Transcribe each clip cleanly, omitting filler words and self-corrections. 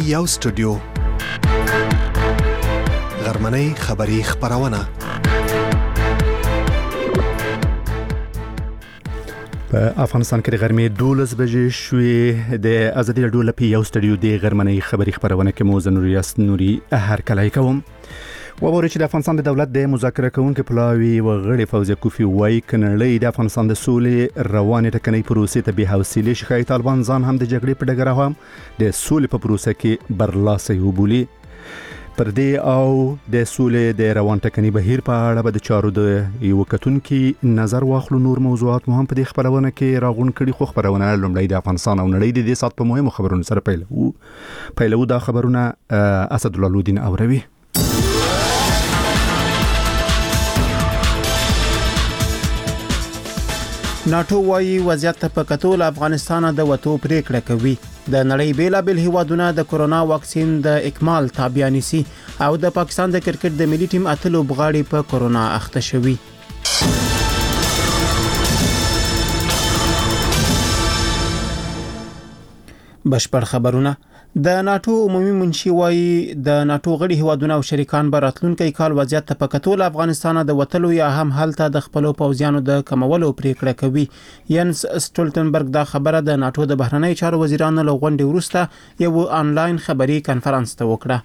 یو سټوډیو غرمنۍ خبری خبرونه په افغانستان کې د غرمې 12 بجې شوې د ازادي راډیو لپاره یو سټوډیو د غرمنۍ خبری خبرونه کې مو زنوریاس نوري هر کله کوم وګورئ چې د افغانستان د دولت د مذاکره کوونکو پلاوی و غړي فوزیه کوفی وای کنړلې د افغانستان د سولې روانه ټکنۍ پروسې ته به حوصله شي طالبان ځان هم د جګړې په ډګر هم د سولې په پروسه کې برلاسه وبولي پر دې او د سولې د روان ټکنۍ بهیر په اړه به د چارو د یو کتونکو نظر واخلو. نور موضوعات مهم په دې خبرونه کې راغون کړي خو خبرونه لومړی د افغانستان او نړۍ د دې سات په مهمو خبرونو سره پیلو دا خبرونه اسد الله لودین اوروي. ناتو وايي وضعیت په کتول افغانستان د وټو پریکړه کوي. د نړۍ بیلابل هیوادونه د کورونا واکسین د اکمال تابع نيسي او د پاکستان د کرکټ د ملي ټیم اتلو بغاړي په کورونا اخته شوي. بشپړ خبرونه. د ناتو عمومي منشي وايي د ناتو غړي هیوادونه او شریکان به راتلونکي کال وضعیت په کتول افغانستان د وټلو یا هم هلته د خپل پوځیانو د کمولو پریکړه کوي. ینس سټولټنبرګ دا خبره د ناتو د بهرنی چارو وزیرانو له غونډې وروسته یو آنلاین خبري کانفرنس ته وکړه.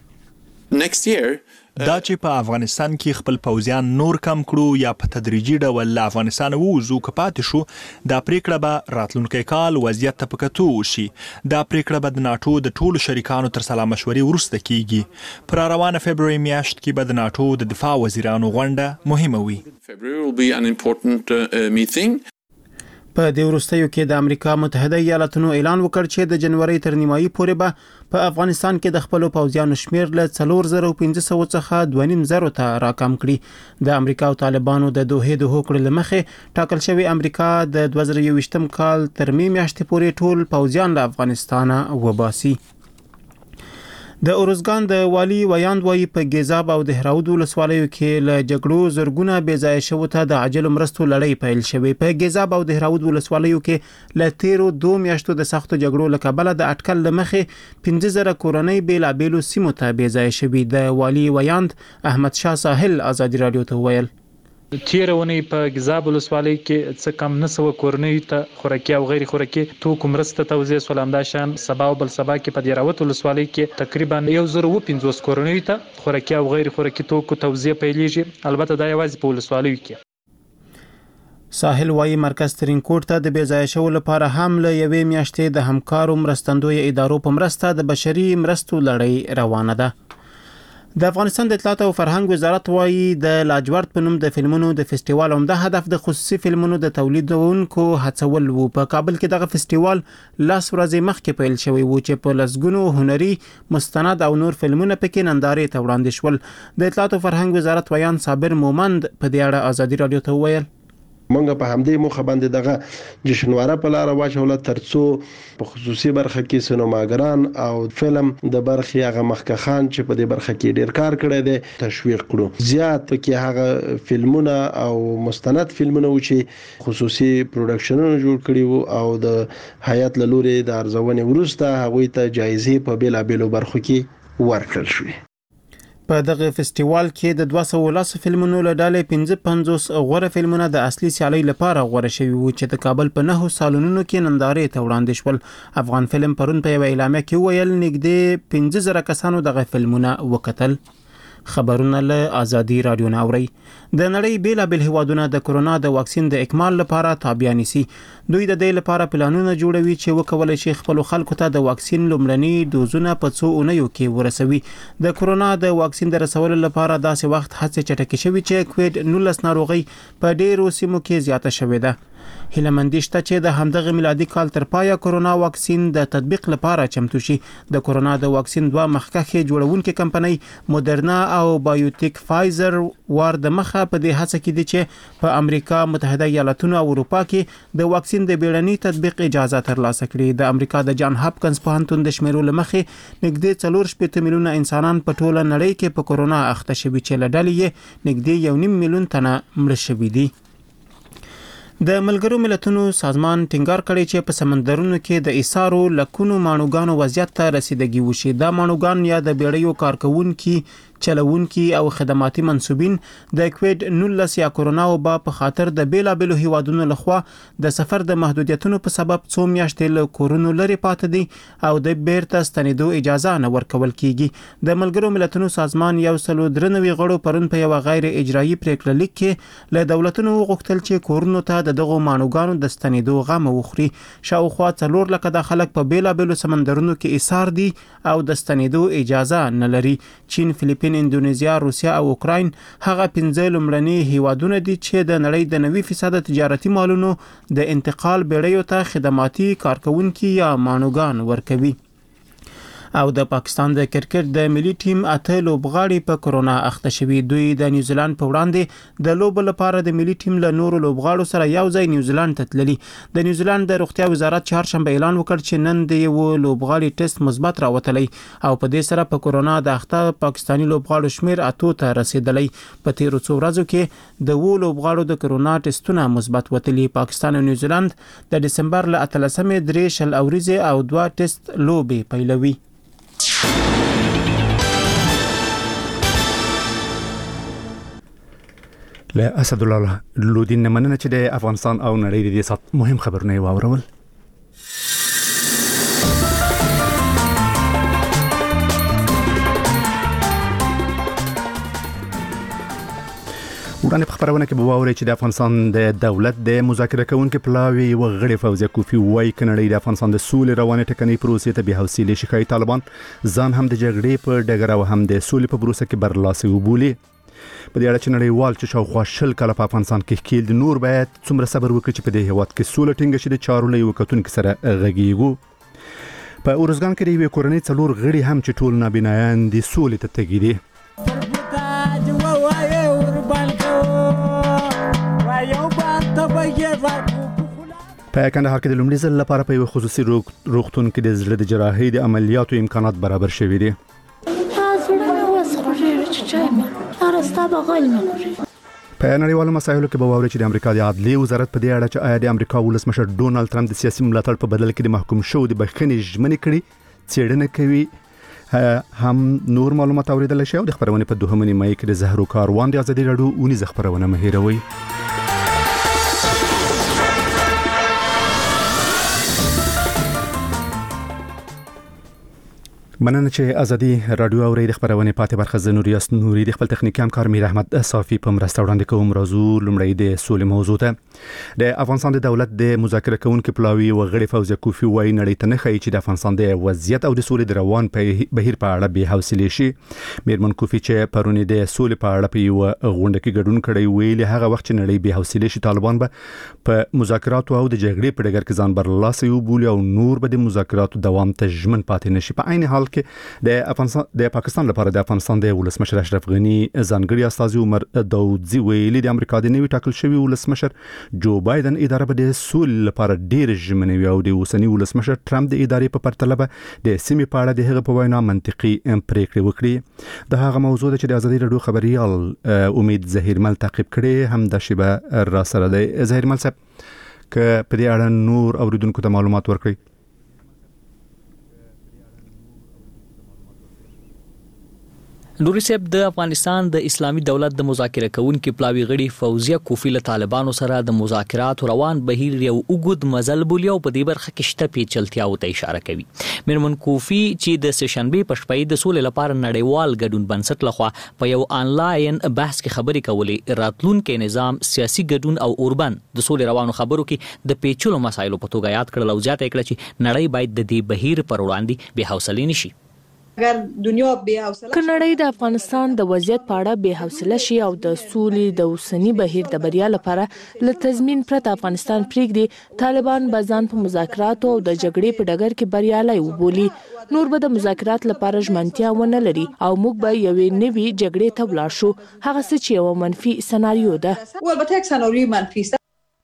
دا چې په افغانستان کې خپل پوځیان نور کم کړو یا په تدریجي ډول له افغانستان ووزو کپات شو دا پریکړه به راتلونکي کال وضعیت ته پکتو شي. دا پریکړه به د ناتو د ټولو شریکانو تر سلا مشورې ورسته کیږي. پر روانه فبراير میاشت کې به د ناتو د دفاع وزیرانو غونډه مهمه وي. په دې وروستیو کې د امریکا متحده ایالاتونو اعلان وکړ چې د جنوري تر نیمایي پورې به په افغانستان کې د خپل پوځیانو شمیر له 4500 څخه 2000 ته راکم کړي. د امریکا او طالبانو د دوه د هوکړې لمخې ټاکل شوی امریکا د 2020 کال تر میاشتې پورې ټول پوځیان له افغانستان وباسي. د اورزګان د والی ویاند وای په ګیزاب او دهراود ولسوالیو کې له جګړو زرګونه بې ځای شو ته د عاجل مرستو لړۍ پیل شوې. په ګیزاب او دهراود ولسوالیو کې له 2 میاشتو د سختو جګړو له کبله د اټکل لمخې 15000 کورنۍ بیلابېلو سیمو ته بې ځای شوې. د والی ویاند احمد شاه ساحل ازادي رادیو ته ویل تیرونی په ګزاب ولسوالۍ کې څه کم 900 کورنۍ ته خوراکي او غیر خوراکي توکو مرسته توزیع سولاندا شان سبا او بل سبا کې په دیراوت ولسوالۍ کې تقریبا 1050 کورنۍ ته خوراکي او غیر خوراکي توکو توزیع پیلېږي. البته دا یوازې په ولسوالیو کې. ساحل وايي مرکز ترینکوټ ته د بیځای شو لپاره هم له یوې میاشتې د همکارو مرستندوی ادارو په مرسته د بشري مرستو لړۍ روانه ده. د افغانستان د اطلاعات او فرهنګ وزارت وايي د لاجورد په نوم د فلمونو د فستیوال عمده هدف د خصوصي فلمونو د تولیدونکو هڅول وو. په کابل کې دغه فستیوال لاس ورځې مخکې پیل شوی وو چې په لسګونو هنري مستند او نور فلمونه پکې نندارې ته وړاندې شول. د اطلاعات او فرهنګ وزارت ویان صابر مومند په دې اړه ازادي رادیو ته ویل مونږ په همدې مخه باندې دغه جشنواره په لار واچوله ترڅو په خصوصي برخه کې سینماګران او فلم د برخې هغه مخکخان چې په دې برخه کې ډیر کار کړی دی تشویق کړو. زیات کې هغه فلمونه او مستند فلمونه و چې خصوصي پروډکشنونه جوړ کړي وو او د هیئت له لوري د ارزونې وروسته هغوی ته جایزې په بیلابېلو برخو کې ورکړل شوې. په دغه فستیوال کې د 210 فلمونو له ډلې 55 غوره فلمونه د اصلي سیالۍ لپاره غوره شوي وو چې د کابل په 9 سالونونو کې نندارې ته وړاندې شول. افغان فلم پرون په یو اعلامیه کې ویل نږدې 15000 کسانو دغه فلمونه وکتل. خبرونه له ازادي رادیو ناوري. د نړۍ بیلابل هیوادونه د کورونا د واکسین د اکمال لپاره تابع نيسي. دوی د دې لپاره پلانونه جوړوي چې وکولای شي خپل خلکو ته د واکسین لومړني دوزونه په څو اونیو کې ورسوي. د کورونا د واکسین د رسولو لپاره داسې وخت هڅه چټکې شوې چې کووډ 19 ناروغي په ډېرو سیمو کې زیاته شوې ده. هیله مندي شته چې د همدغه میلادي کال تر پایه کورونا واکسین د تطبیق لپاره چمتو شي. د کورونا د واکسین دوه مخکښې جوړونکې کمپنۍ مودرنا او بایوټیک فایزر ور د مخه په دې هڅه کې دي چې په امریکا متحده ایالاتونو او اروپا کې د واکسین د بیړني تطبیق اجازه ترلاسه کړي. د امریکا د جان هاپکنز پوهنتون د شمیرو لمخې نږدې 4 میلیونه انسانان په ټوله نړۍ کې په کورونا اخته شوي چې له ډلې نږدې 1.5 میلیون تنه مړه شوي دي. د ملګرو ملتونو سازمان ټینګار کړی چې په سمندرونو کې د ایثارو لکونو ماڼوګانو وضعیت ته رسیدګي وشي. دا ماڼوګان یا د بیړیو کارکونکي چلوونکي او خدماتي منسوبین د کووید 19 یا کورونا وبا په خاطر د بیلابلو هیوادونو لخوا د سفر د محدودیتونو په سبب څو میاشتې له کورونو لري پاتې دي او د بیرته ستنېدو اجازه نه ورکول کیږي. د ملګرو ملتونو سازمان 193 غړو پرون په یو غیر اجرایي پریکړه لیک کې له دولتونو غوښتل چې کورونو ته دغه ماڼوګانو د ستنېدو غم وخوري. شاوخوا 4 لکه د خلک په بیلابلو سمندرونو کې ایثار دي او د ستنېدو اجازه نه لري. چین، فلیپین، اندونیزیا، روسیا او اوکراین هغه 15 لومړني هیوادونه دي چې د نړۍ د 90% تجارتي مالونو د انتقال بیړیو ته خدماتي کارکونکي یا ماڼوګان ورکوي. او د پاکستان د کرکټ د ملي ټیم 8 لوبغاړي په کورونا اخته شوي. دوی د نیوزیلند په وړاندې د لوب لپاره د ملي ټیم له نورو لوبغاړو سره یو ځای نیوزیلند ته تللي. د نیوزیلند د روغتیا وزارت چهارشنبه اعلان وکړ چې نن د یو لوبغاړي ټیسټ مثبت راوتلی او په دې سره په کورونا د اخته پاکستاني لوبغاړو شمیر 8 ته رسیدلی. په تیرو څو ورځو کې د و لوبغاړو د کورونا ټیسټونه مثبت وتلي. پاکستان او نیوزیلند د دسمبر له 13 درې شل اوریزه او 2 ټیسټ لوبې پیلوي. له اسد الله لودین مننه چې د افغانستان او نړۍ د دې سات مهم خبرونه واورول. وړاندې په خبرونه کې به واورئ چې د افغانستان د دولت د مذاکره کوونکو پلاوی او غړي فوزیه کوفی وایي کنړی د افغانستان د سولې روانه ټکنۍ پروسې ته به حوصله شي. طالبان ځان هم د جګړې په ډګر او هم د سولې په پروسه کې برلاسي وبولي. په دې اړه چې نړیوال چې شاوخوا 10 کاله په افغانستان کې کېل د نور باید څومره صبر وکړي چې په دې هیواد کې سوله ټینګه شي. د چارو له وکټونکو سره غږیږو. په اورزګان کې د یو کورنۍ 4 غړي هم چې ټول نابینایان دي سولې ته تګي دي. په کندهار کې د لومړي ځل لپاره په یو خصوصي روغتون کې د زړه د جراحي د عملیاتو امکانات برابر شوي دي. په نړیوالو مسایلو کې به واورئ چې د امریکا د عدلیې وزارت په دې اړه چې آیا د امریکا ولسمشر ډونالد ټرمپ د سیاسي ملاتړ په بدل کې د محکوم شو د بخښنې ژمنې کړي څېړنه کوي. هم نور معلومات اوریدل شي او د خبرونه په 2 مې کې د زهرو کاروان د ازادي راډیو اونیزه خبرونه مهیروي. مننه چې ازادي رادیو اوري د خبرونه پاتې برخه زنوریاس نوري د خپل تخنیکی همکار میر احمد صافي په مرسته وړاندې کوم. راځو لومړی د سولې موضوع ته. د افغانستان د دولت د مذاکره کوونکو پلاوی او غړي فوزیه کوفی وایي نړۍ ته نه ښیي چې د افغانستان د وضعیت او د سولې د روان بهیر په اړه به حوصله شي. میرمن کوفی چې پرونی د سولې په اړه په یو غونډه کې ګډون کړی ویل هغه وخت چې نړۍ به حوصله شي طالبان به په مذاکرات او د جګړې په ډګر کې ځان برلاسي وبولي او نور به د مذاکرات دوام ته ژمن پاتې نشي. په عین حال د پاکستان لپاره د افغانستان د ولسمشر اشرف غنی ځانګړي استازي عمر داودزي ویلي د امریکا د نوي ټاکل شوی ولسمشر جو بایدن اداره به د سولې لپاره ډیر ژمنوي او د اوسنی ولسمشر ټرمپ د ادارې په پرتله به د سیمې په اړه د هغه په وینا منطقي پریکړې وکړي. د هغه موضوع چې د ازادي رادیو خبريال امید زهیرمل تعقیب کړي هم د شیبه را سره دی. زهیرمل صاحب که په دې اړه نور اوریدونکو ته معلومات ورکړي. نوري صاحب د افغانستان د اسلامي دولت د مذاکره کوونکو پلاوی غړي فوزیه کوفی له طالبانو سره د مذاکرات روان بهیر یو وګد مزل بولی او په دې برخه کې شته پیچلتیاو ته اشاره کوي. میرمن کوفی چې د سشنبه په شپه د سولې لپاره نړیوال ګډون بنسټ لخوا په یو آنلاین بحث کې خبرې کولې راتلونکو نظام سیاسي ګډون او اوربن د سولې روانو خبرو کې د پیچلو مسایلو په توګه یاد کړل او ځاته کړ چې نړۍ باید د دې بهیر پر وړاندې به حوصله نشي. اگر دنیا به حوصله کنړی د افغانستان د وضعیت په اړه به حوصله شي او د سولې د اوسنی بهیر د بریا لپاره له تضمین پرته افغانستان پریږدي طالبان به ځان په مذاکراتو او د جګړې په ډګر کې بریالي وبولي. نور به د مذاکرات لپاره ژمنتیا ونه لري او موږ به یوې نوې جګړې ته ولاړ شو. هغه څه چې یو منفي سناریو ده. البته یک سناریوی منفی است.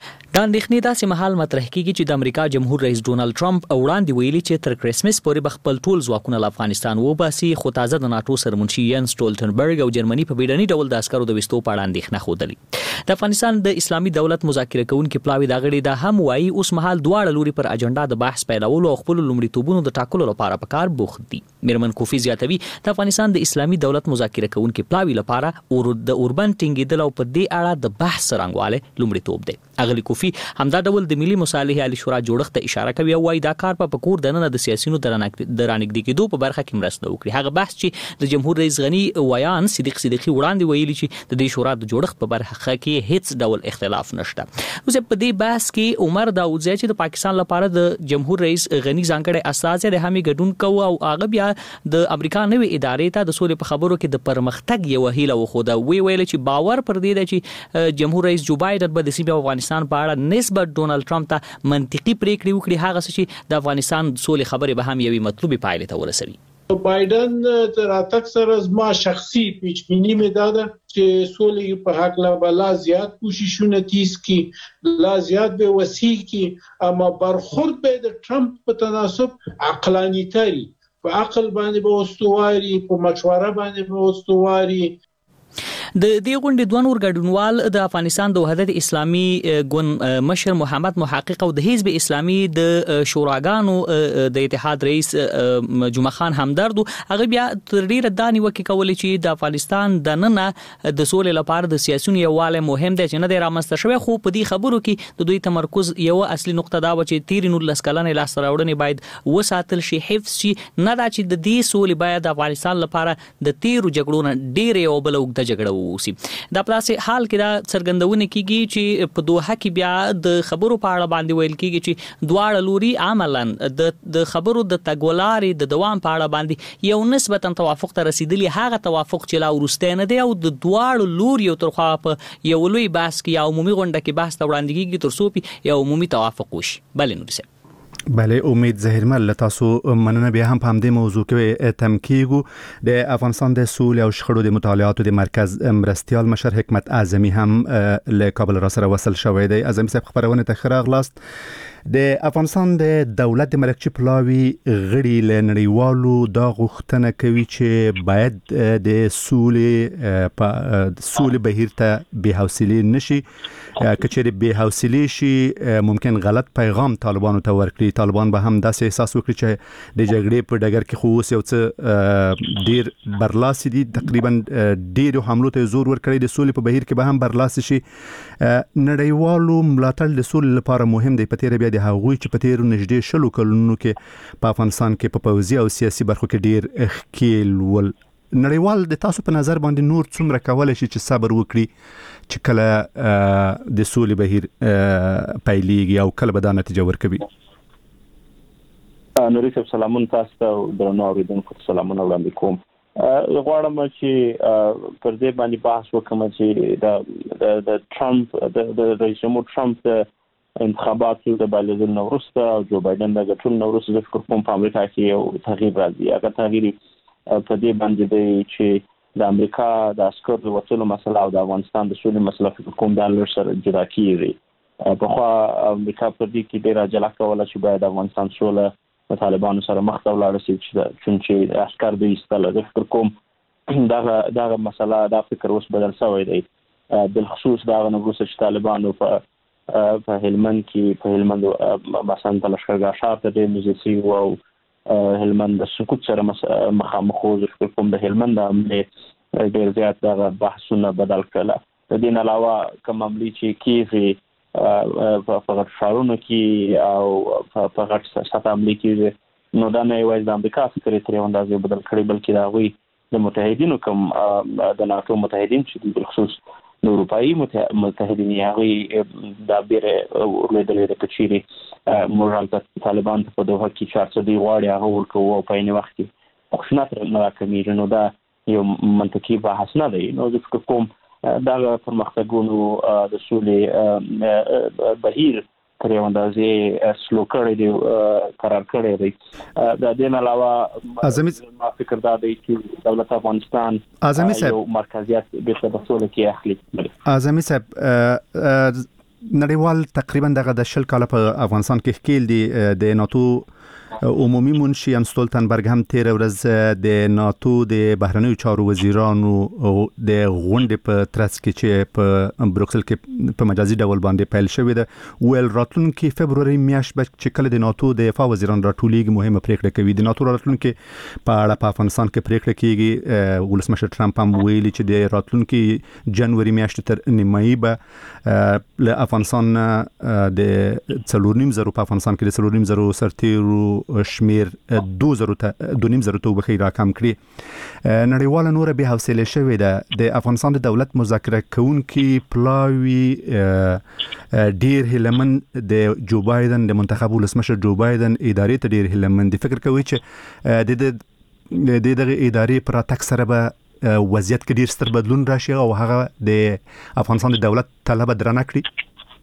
دا اندېښنې داسې مهال مطرح کیږي چې د امریکا جمهور رئیس ډونالد ټرمپ وړاندې ویلي چې تر کرسمس پورې به خپل ټول ځواکونه له افغانستان وباسي، خو تازه د ناتو سرمنشي ینس سټولټنبرګ او جرمني په بیړني ډول د عسکرو د وستو په اړه اندېښنه ښودلې. د افغانستان د اسلامي دولت مذاکره کوونکي پلاوی دا غړي دا هم وایي اوس مهال دواړه لوري پر اجنډا د بحث پیلولو او خپل لومړیتوبونو د ټاکلو لپاره په کار بوخت دي. میرمن کوفی زیاتوي د افغانستان د اسلامي دولت مذاکره کوونکي پلاوی لپاره د اوربن ټینګېدل او په دې اړه د بحث څرنګواله لومړیتوب دی. اغلی کوفی همدا ډول د ملي مصالحې عالی شورا جوړښت ته اشاره کوي او وايي دا کار په کور دننه د سیاسيونو د رانګدې کېدو په برخه کې مرسته وکړي. هغه بحث چې د جمهور رئیس غنی ویان صدیق صدیقی وړاندې ویلي چې د دې شورا د جوړښت په برخه کې هیڅ ډول اختلاف نشته. اوس په دې بحث کې عمر داوودزی چې د پاکستان لپاره د جمهور رئیس غنی ځانګړی اساس د همي ګډون کوي او هغه بیا د امریکا نوې ادارې ته د سولې په خبرو کې د پرمختګ یو هیله وخوده. ویل چې باور پر دې دی چې جمهور رئیس جو بایدن به د سیمې افغانستان په اړه نسبت ډونالد ټرمپ ته منطقي پریکړې وکړي، هغه چې د افغانستان سولې خبرې به هم یوې مطلوبې پایلې ته ورسوي. بایدن تر اتک سره زما شخصي پیچبینی مې دا ده چې سولې په حق لا لا زیات کوششونه تیز کی، لا زیات به وسیع کی، اما برخورد به د ټرمپ په تناسب عقلانی تری، په عقل باندې به واستواري، په مشوره باندې به واستواري. د دې غونډې دوه نور ګډونوال د افغانستان د وحدت اسلامي ګوند مشر محمد محقق او د حزب اسلامي د شوراګانو د اتحاد رئیس جمعه خان همدرد هغه بیا تر ډیره دانی وکي کولې چې د افغانستان د نن د سولې لپاره د سیاسيونو یووالی مهم دی چې نه دی رامنځته شوی، خو په دې خبرو کې د دوی تمرکز یو اصلي نقطه دا و چې تیر 19 کلنې لاس راوړنې باید وساتل شي، حفظ شي، نه دا چې د دې سولې باید د افغانستان لپاره د تیرو جګړو نه ډیره یو بل وګړه جګړه وسی. دا پلاسه حال کې دا څرګندونه کیږي چې په دوحه کې بیا د خبرو په اړه باندې ویل کیږي چې دواړه لوري عملاً د خبرو د تګولاري د دوام په اړه باندې یو نسبتا توافق ته رسیدلی، هغه توافق چې لا ورسته نه دی او د دواړو لوري تر خوا په یو لوی بحث کې یا عمومي غونډه کې بحث وړاندې کیږي تر څو په یو عمومي توافق وشي. بلې نور څه بله امید زهرمل تاسو مننه بیا هم په همدې موضوع کې تمکیږو. د افغانستان د سولې او شخړو د مطالعاتو د مرکز مرستیال مشر حکمت اعظمي هم له کابل را سره وصل شوی دی. اعظمي صاحب خبرونه ته ښه راغلاست. د افغانستان د دولت د مرکزي پلاوی غړي له نړیوالو دا غوښتنه کوي چې باید د سولې بهیر ته بې حوصلې نشي، که چېرې بې حوصلې شي ممکن غلط پیغام طالبانو ته ورکړي. طالبان به هم داسې احساس وکړي چې د جګړې په ډګر کې خو اوس یو څه ډیر برلاسي دي، تقریبا ډیرو حملو ته زور ورکړي، د سولې په بهیر کې به هم برلاسي شي. نړیوالو ملاتړ د سولې لپاره مهم دی. په تیره بیا د هغوی چې په تیرو نږدې 20 کلونو کې په افغانستان کې په پوځي او سیاسي برخو کې ډیر ښکیل ول. نړیوال د تاسو په نظر باندې نور څومره کولای شي چې صبر وکړي چې کله د سولې بهیر پیلېږي او کله به دا نتیجه ورکوي؟ نوري صاحب سلامونه تاسو ته، درنو اوریدونکو سلامونه وړاندې کوم. غواړم چې پر دې باندې بحث وکړم چې د ټرمپ د رئیس جمهور ټرمپ د انتخاباتو د بایلل نو وروسته او جو بایدن د ګټون نو وروسته د فکر کوم په امریکا کې یو تغییر راځي. هغه تغییر په دې باندې دی چې د امریکا د عسکرو وټلو مسله او د افغانستان د سولې مسله فکر کوم د لور سره جدا کیږي. په خو امریکا په دې کې ډیره جلا کوله چې باید افغانستان سوله د طالبانو سره مخ ته ولاړ شي چې عسكر به ایستل. د فکر کوم دا مسله دا فکر اوس بدل شوی دی، بالخصوص دا نوروز چې طالبانو په هلمند کې مثلا په لشکرګاه ښار ته د مزيسي او هلمند د سقوط سره مخامخ وو. فکر کوم د هلمند د عملې ډیر زیات دا بحثونه بدل کړل. د دې علاوه کوم عملي چې کیږي په غټ ښارونو کې او په غټ سطح عملي کېږي، نو دا نه یوازې د امریکا فکر ترې اندازې بدل کړی، بلکې د هغوی د متحدینو کوم د ناتو متحدین چې دي، بالخصوص د اروپایي متحدین، هغوی دا بیره ورلېدلې ده که چیرې موږ هلته طالبان ته په دوحه کې 400 غواړي هغه ورکوو او په عین وخت کې خشونت نه راکمیږي، نو دا یو منطقي بحث نه دی. نو زه فکر کوم دا پرمختګونو د سولې بهیر تر یو اندازې سلو کړی دی، قرار کړی دی. د دې علاوه ما فکر دا دی چې دولت افغانستان یو مرکزیت به په سولې کې اخلي. اعظمي صاحب نړیوال تقریبا دغه د 20 کال په افغانستان کې ښکیل دي د ناتو عمومي منشي ان ستولتنبرګ هم تیر ورځ د ناتو د بهرنیو چارو وزیرانو د غونډې په ترڅ کې چې په بروکسل کې په مجازي ډول باندې پیل شوې ده ویل راتلونکي فبرवरी میاشت به چې کله د ناتو د دفاع وزیران راټولېږي مهمه پریکړه کوي د ناتو راتلونکي په اړه په افغانستان کې پریکړه کیږي ولسمشر ټرمپ هم ویلي چې د راتلونکي جنوري میاشت تر نیمایي به له افغانستان د 4.5 په افغانستان کې د 4.5 سرتیرو شمیر 2.5 ته وبخي راکم کړی نړیواله نور به حوصله شوې ده د افغانستان د دولت مذاکره کوونکي پلاوی ډیر هلمن د جو بایدن د منتخب ولسمشر جو بایدن ادارې ته ډیر هلمن دي فکر کوي چې د دغه ادارې پر تک سره به وضعیت کې ډیر ستر بدلون راشي او هغه د افغانستان د دولت طلب درنه کړي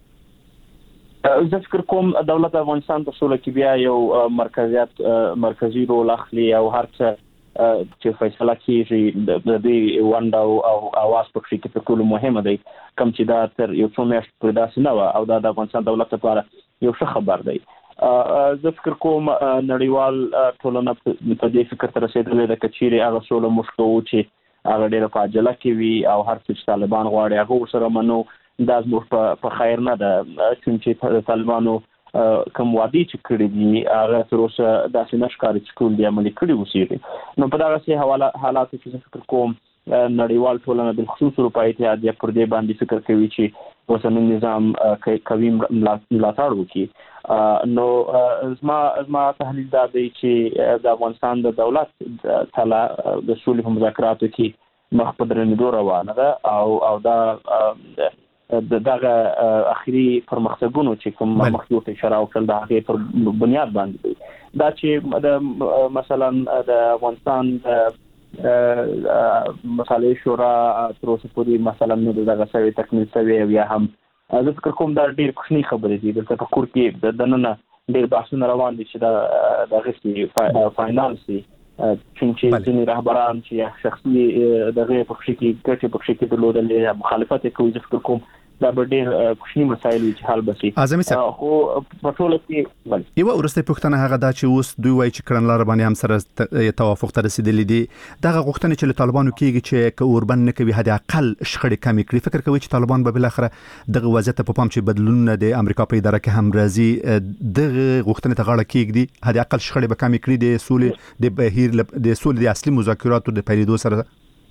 زه فکر کوم دولت افغانستان په سوله کې بیا یو مرکزی رول اخلي او هر څه چې فیصله کیږي د دې ونډه او اواز په کې په ټولو مهمه دی کوم چې دا تر یو څو میاشتې پورې داسې نه وه او دا د افغانستان دولت لپاره یو ښه خبر دی زه فکر کوم نړیوال ټولنه په دې فکر ته رسېدلې ده که چیرې هغه سوله موږ کوو چې هغه ډېره په عجله کې وي او هر څه چې طالبان غواړي هغه ورسره منو دا زموږ په خیر نه ده چې طالبانو کوم وعدې چې کړي دي هغه تر اوسه داسې نه ښکاري چې ټول دې عملي کړي اوسېږي نو په دغسې حالاتو کې زه فکر کوم نړیوال ټولنه بالخصوص اروپایي اتحادیه پر دې باندې فکر کوي چې اوسنی نظام قوي ملاتړ وکړي نو زما تحلیل دا دی چې د افغانستان د دولت تله د سولې په مذاکراتو کې مخ په درنېدو روانه ده او دا دغه اخري پرمختګونو چې کوم مخکې اشاره وکړل د هغې پر بنیاد باندې دی دا چې مثلا د افغانستان مصالحې شورا تر اوسه پورې مثلا نه دغه سوی تکمیل سوی یا هم زه فکر کوم دا ډېر کوچني خبرې دي دلته په کور کې دننه ډېر بحثونه روان دي چې د هغې فاینال سي چې ځینې رهبران چې شخصي دغه په خښې کې ګټې په خښې کې درلودلې مخالفت یې کوي زه فکر کوم دا به ډېر کوچني مسایل وي چې حل به شي اعظمي صاحب خو په ټوله کې یوه وروستۍ پوښتنه هغه دا چې اوس دوی وایي چې کړنلاره باندې هم سره توافق ته رسېدلي دي دغه غوښتنې چې له طالبانو کېږي چې که اوربند نه کوي حد اقل شخړې کمې کړي فکر کوي چې طالبان به بالاخره دغه وضعیت ته په پام چې بدلونونه د امریکا په اداره کې هم راځي دغه غوښتنې ته غاړه کېږدي حد اقل شخړې به کمې کړي د سولې د بهیر د سولې د اصلي مذاکراتو د پیلېدو سره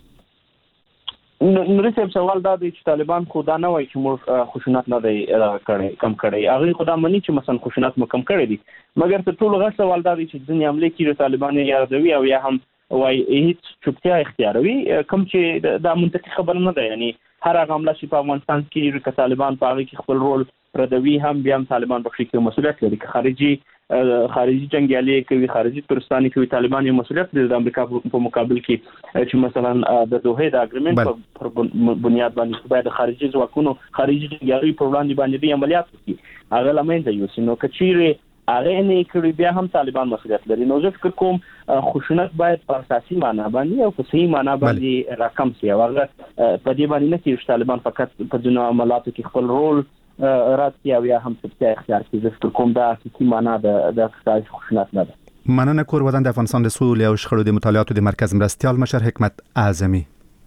نوري صاحب سوال دا دی چې طالبان خو دا نه وایي چې موږ خشونت نه دی کم کړی هغوی خو دا مني چې مثلا خشونت مو کم کړی دي مګر تر ټولو غټ سوال دا دی چې ځینې حملې کېږي طالبان یې یادوي او یا هم وایي هیڅ چوپتیا اختیاروي کوم چې دا منطقي خبره نه ده یعنی هر هغه حمله چې په افغانستان کې کېږي که طالبان په هغې کې خپل رول ردوي هم بیا هم طالبان په کې مسؤلیت لري که خارجي جنګیالي کوي خارجي ترستاني کوي طالبان یې مسؤلیت لري د امریکا په مقابل کې چې مثلا د دوحې د اګریمنټ پر بنیاد باندې باید د خارجي ځواکونو خارجي جنګیالي پر وړاندې باندې عملیات وکړي هغه له منځه یوسي نو که چیرې هغه نه کړی بیا هم طالبان مسؤلیت لري نو زه فکر کوم خشونت باید په اساسي معنا باندې او په صحیح معنا باندې راکم شي او هغه په دې باندې نه چې طالبان فقط په ځینو عملاتو کې خپل رول رات او یا هم څه اختیار کوي زه فکر کوم دا اساسي معنا د خشونت نه ده مننه کور ودان د افغانستان د سولې او شخړو د مطالعاتو د مرکز مرستیال مشر حکمت اعظمي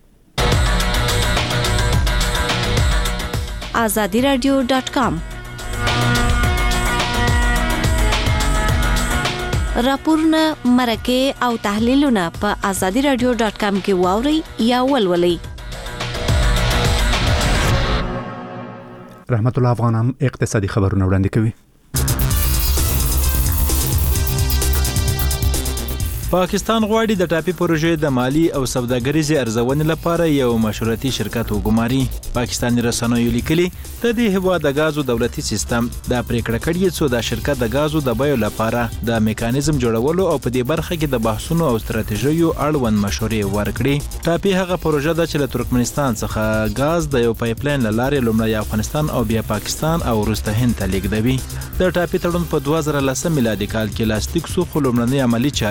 azadiradio.com راپورونه مرکه او تحلیلونه په azadiradio.com کې واوري یا ولولئ رحمت الله افغان هم اقتصادي خبرونه وړاندې کوي پاکستان غواړي د ټاپي پروژې د مالی او سوداګریزي ارزونې لپاره یو مشورتي شرکت وګماري پاکستاني رسنیو لیکلي د دې هیواد د غازو دولتي سیستم د پریکړه کړی چې د شرکت د غازو د بیو لپاره د میکانیزم جوړولو او په دې برخه کې د بحثونو او ستراتیژیو اړوند مشورې ورکړي ټاپي هغه پروژه ده چې له ترکمنستان څخه غاز د یو پایپلاین لارې لومړی افغانستان او بیا پاکستان او وروسته هند ته لیږدوي د ټاپي تړون په 2010 میلادي کال کې لاسلیک شو خو لومړنۍ عملی چارې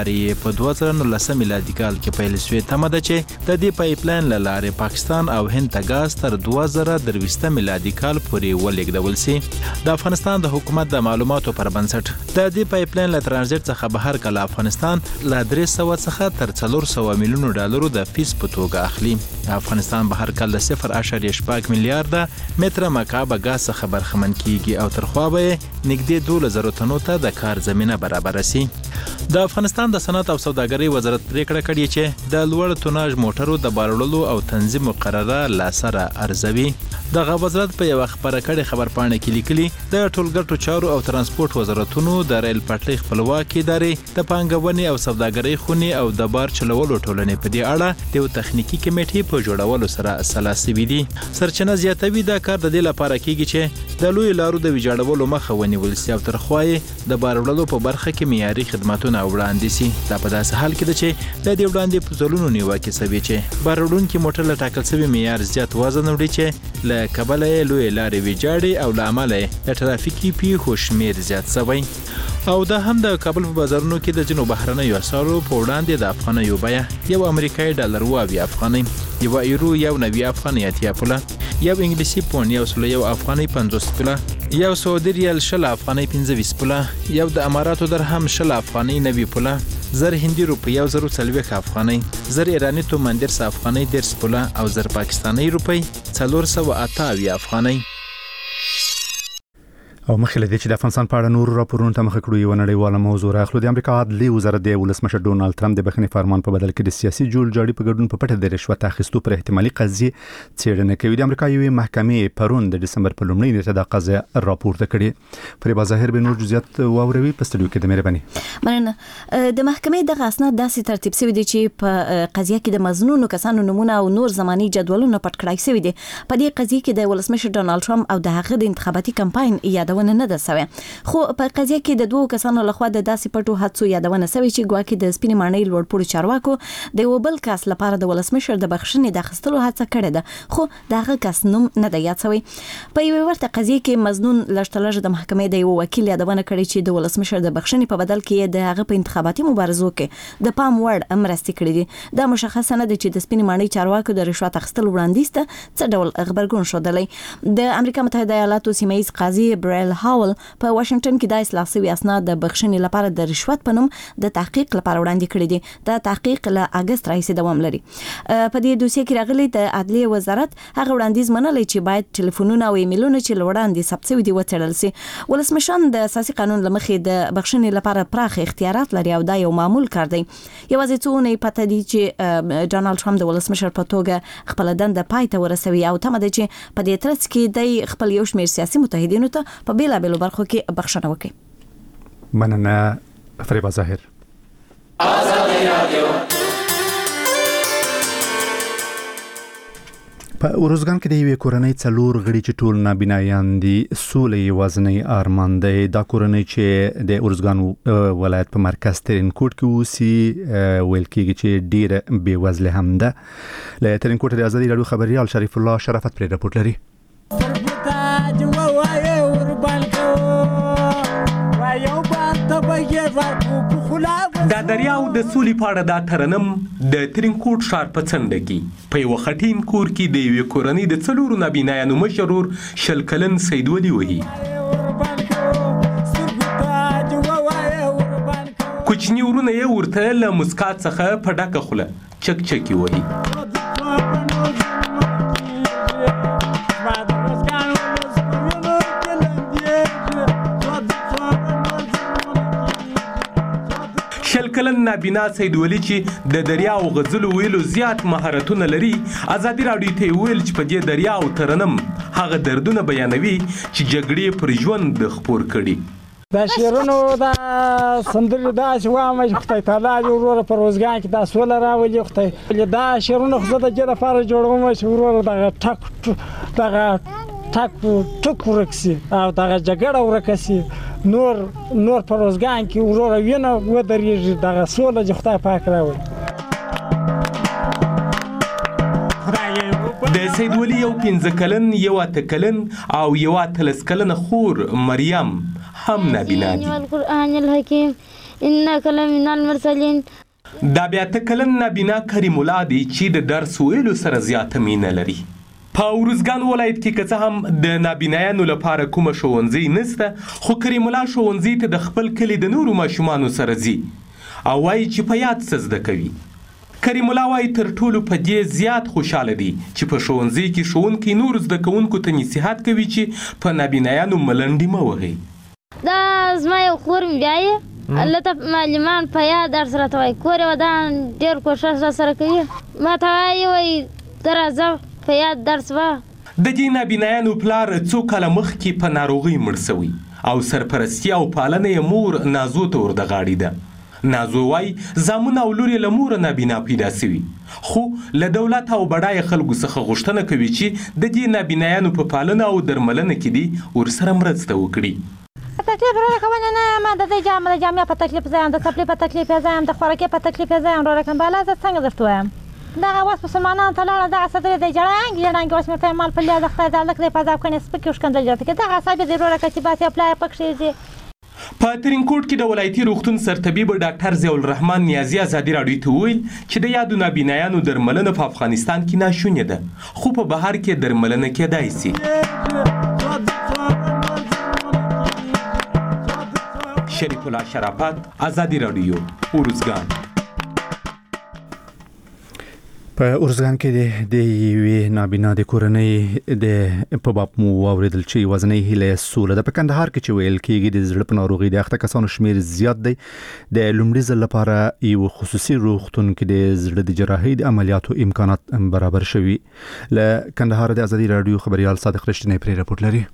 په 2019 میلادي کال کې پیل شوې. تمه ده چې د دې پایپ لاین له لارې پاکستان او هند ته ګاز تر 2023 میلادي کال پورې ولېږدول شي. د افغانستان د حکومت د معلوماتو پر بنسټ د دې پایپ لاین له ترانزیت څخه بهر کله افغانستان له 300 څخه تر 400 میلیون ډالرو د فیس په توګه اخلي. افغانستان بهر کله 0.8 میلیارډ متره مکعب غاز څخه برخمن کیږي او تر خوا به نږدې 2000 تنو ته د کار زمينه برابر شي. د افغانستان د صنعت او سوداګرۍ وزارت پریکړه کړې چې د لوړ توناژ موټرو د بارولو او تنظیم مقرره لا سره ارزوي. دغه وزارت په یو خبره کړي خبرپاڼه کې لیکلي د ټولګټو چارو او ترانسپورت وزارتونو د ریل پټلۍ خپلواکي ادارې د پانګونې او سوداګرۍ خونې او د بار چلولو ټولنې په دې اړه د تخنیکی کمیټې په جوړولو سره سلا سوي دي. سرچینه زیاتوي دا کار د دې لپاره کیږي چې د لوی لارو د ویجاړولو مخه ونیول شي او تر خوا د بارولو په برخه کې معیاري خدماتونه وړاندې شي. دا په داسې حال کې ده چې د دې وړاندې په ځلونو نیوکې شوي چې بارولونکي موټر له ټاکل شوي معیار زیات وزن وړي چې له کبله لوی لارې ویجاړي او له امله د ترافیکي پیښو شمیر زیات شوی. او دا هم د کابل په بازارونو کې د جنوب بهرنیو اسعارو په وړاندې د افغانیو بیه یو امریکایي ډالر واوي افغاني، یو یورو یو 90 افغاني اتیا پوله، یو انګلیسي پوند یو سل یو افغاني 50 پوله، یو سعودي ریال 60 افغاني 25 پوله، یو د اماراتو درهم 60 افغاني 90 پوله، زر هندي روپی یو 0 افغاني، زر ایرانی تومان 10 افغاني 10 پوله او زر پاکستاني روپی 408 افغاني. او مخکې دې چې د افغانستان په اړه نور راپورونو ته مخه کړو یو نړیواله موضوع راخلو. د امریکا عدلي وزارت د ولسمشر ډونالد ټرمپ د بخښنې فرمان په بدل کې د سیاسي جوړجاړي په ګډون په پټه د رشوت اخیستو پر احتمالي قضیه څېړنه کوي. د امریکا یوې محکمې پرون د ډسمبر په لومړۍ نیټه د قضیه راپورته کړې. فریبا ظاهر به نور جزئیات واوروي په استودیو کې د مهرباني. مننه. د محکمې د اسناد داسې ترتیب شوی دی چې په قضیه کې د مظنونو کسانو نمونه او نور زماني جدولونه پټ کړای شوی دي. په دې قضیه کې د ولسمشر ډونالد ټرمپ او د هغه د انتخاباتي کمپاین یادونه نه ده شوی. خو په قضیه کې د دوه کسانو لخوا د داسې پټو حادثو یادونه شوی چې ګواکې د سپینې ماڼۍ لوړپوړو چارواکو د یو بل کس لپاره د ولسمشر د بخښنې د اخیستلو هڅه کړې ده، خو دغه کس نوم نه دی یاد شوی. په یوه ورته قضیه کې مظنون لږ د محکمې د یو وکیل یادونه کړې چې د ولسمشر د بخښنې په بدل کې د هغه په انتخاباتي مبارزو کې د پام وړ مرستې کړې دي. دا مشخصه نه ده چې د سپینې ماڼۍ چارواکو د رشوت اخیستلو وړاندیز ته څه ډول خبرګون ښودلی. د امریکا متحده ایالاتو سیمه ییز قاضي بریل هاول په واشنگټن کې د اصلاح شوي اسناد د بخښنې لپاره د رشوت په نوم د تحقیق لپاره وړاندې کړي دي. دا تحقیق له اگست راهیسې دوام لري. په دې دوسیه کې راغلي د عدلیې وزارت هغه وړاندیز منلی چې باید ټلیفونونه او ایمیلونه چې وړاندې ثبت شوي دي وڅېړل شي. ولسمشران د اساسي قانون له مخې د بخښنې لپاره پراخ اختیارات لري او دا یو معمول کار دی. یوازې څو اونۍ پته دي چې ډونالد ټرمپ د ولسمشر په توګه خپل دنده پای ته ورسوي او تمه ده چې په دې ترڅ کې د خپل یو شمېر سیاسي متحدینو ته په بیلابېلو برخو کې بخښنه وکړي. مننه فریبا ظاهر. په اورزګان کې د یوې کورنۍ 4 غړي چې ټول نابینایان دي سولې یوازنۍ ارمان دی. دا کورنۍ چې د اورزګان ولایت په مرکز ترینکوټ کې اوسي ویل کېږي چې ډېره بې وزله هم ده. له ترینکوټ د ازادي راډیو خبريال شریف الله شرافت پرې راپورټ لري. دا دریاو د سولې پاړه دا ترنم د ترینکوټ ښار په څنډه کې په یو خټین کور کې د یوې کورنۍ د 4 نابینایانو مشرور شل کلن سید ولی وهي. کوچني ورونه یې ورته له مسکا څخه په ډکه خوله چک چکی وهي. شل کلن نابینا سید ولی چې د دریاو غزلو ویلو زیات مهارتونه لري ازادي راډیو ته ویل چې په دې دریاو ترنم هغه دردونه بیانوي چې جګړې پر ژوند خپور کړي. دا شیرونو دا سندري دا چې وامه خدای تعالی ورور پر روزګان کې دا سول راولي خدای دا شیرونو خو د جره فار جوړوم چې ورور دا ټک ورکسي او دا جګړه ورکسي نور پر روزګان کې ورور وینه و درېږي دا سول چې خدای پاک راولي. د سید ولی یو 15 کلن یو 8 کلن او یو 13 کلن خور مریم هم نابینا دي. القرآن الحکیم انک لمن المرسلین. دا بیا ته کلن نابینا کریم الله دی چې د درس ویلو سره زیاته مینه لري. په ارزګان ولایت کې که څه هم د نابینایانو لپاره کومه ښوونځی نشته، خو کریم الله ښوونځي ته د خپل کلي د نورو ماشومانو سره ځي او وایي چې په یاد څه زده کوي. کریم الله وایي تر ټولو په دې زیات خوشحاله دي چې په ښوونځي کې ښوونکي نورو زده کوونکو ته نصیحت کوي چې په نابینایانو ملنډې مه وهئ. دا زما یو خور مې بیایي هلته معلمان په یاد درس راته وایي، کور یې ودان ډېر کوښښ راسره کوي، ما ته وایي ته راځه په یاد درس وه. د دې نابینایانو پلار څو کاله مخکې په ناروغۍ مړ سوی او سرپرستي او پالنه یې مور نازو ته ور د غاړې ده. نازو وایي زامن او لور یې له موره نابینا پیدا سوي، خو له دولت او بډایه خلکو څخه غوښتنه کوي چې د دې نابینایانو په پالنه او درملنه کې دي ورسره مرسته وکړي. تکلیف را کوونه نه، ما د دې جامې په تکلیف ځایم، د څپلۍ په تکلیف ځایم، د خوراکي په تکلیف ځایم، را کوم بالا زه څنګه درته وایم. دغه اوس مسلمانانو ته لاړه دغه صدرې دی جړانګې اوس مې ته مال په لیاده خدای تعالی کړی په عذاب کړي سپکې وشکندل جاته کې دغه اعصاب یې د وروره کتیبات یې پلار پکښې ځي. په ترینکوټ کې د ولایتي روغتون سرطبیب ډاکټر ضیاء الرحمن نیازي ازادي راډیو ته وویل چې د یادو نابینایانو درملنه په افغانستان کې ناشونې ده، خو په بهر کې درملنه کېدای شي. شریف الله شرافت، ازادي راډیو، ارزګان. په ارزګان کې د یوې نابینا د کورنۍ د په باب مو واوریدل چې وزنۍ هیله سوله ده. په کندهار کې چې ویل کېږي د زړه په ناروغۍ د اخته کسانو شمیر زیات دی. د لومړي ځل لپاره یو خصوصي روغتون کې د زړه د جراحۍ د عملیاتو امکانات برابر شوي. له کندهار د ازادي راډیو خبريال صادق رښتینی پرې راپورټ لري.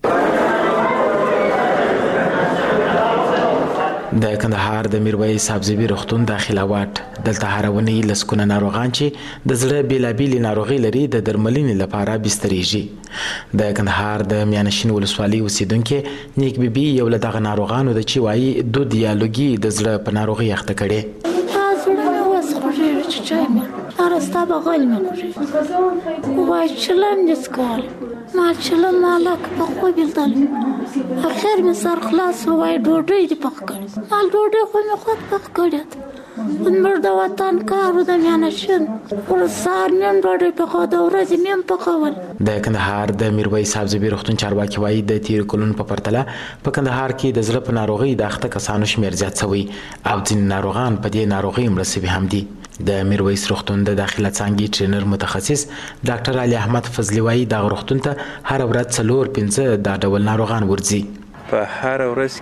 د کندهار د میرویس صاحبزبی روغتون داخله واټ دلته هرونی لسکونه ناروغان چې د زړه بیلابیلي ناروغي لري د درملنې لپاره بسترېږي. د کندهار د میانشین ولسوالۍ اوسیدونکو نیک بیبي یو له دغه ناروغانو د چې وایي دود یا لوګي د زړه په ناروغي اخته کړي. ارستا بغل مې وای چلم نسکال ما چلم مالک په خو بلدل اخر مې سر خلاص وای ډوډۍ دی پخ کړ مال ډوډۍ خو مې خود پخ کړه نن د وطن کارو د میانشین ور سار نن ډوډۍ په خو د ورځې مې په خول. د کندهار د میرویس صاحبزبی روغتون چارواکي وایي د تیر کلونو په پرتله په کندهار کې د زړه په ناروغي د اخته کسانو شمیر زیات شوی او ځینې ناروغان په دې ناروغي مړه شوي هم دي. د میرویس روغتون د داخله څانګې ټرینر متخصص ډاکټر علي احمد فضلي وایي د روغتون ته هر ورځ 4-5 دا ډول ناروغان ورځي. په هر ورځ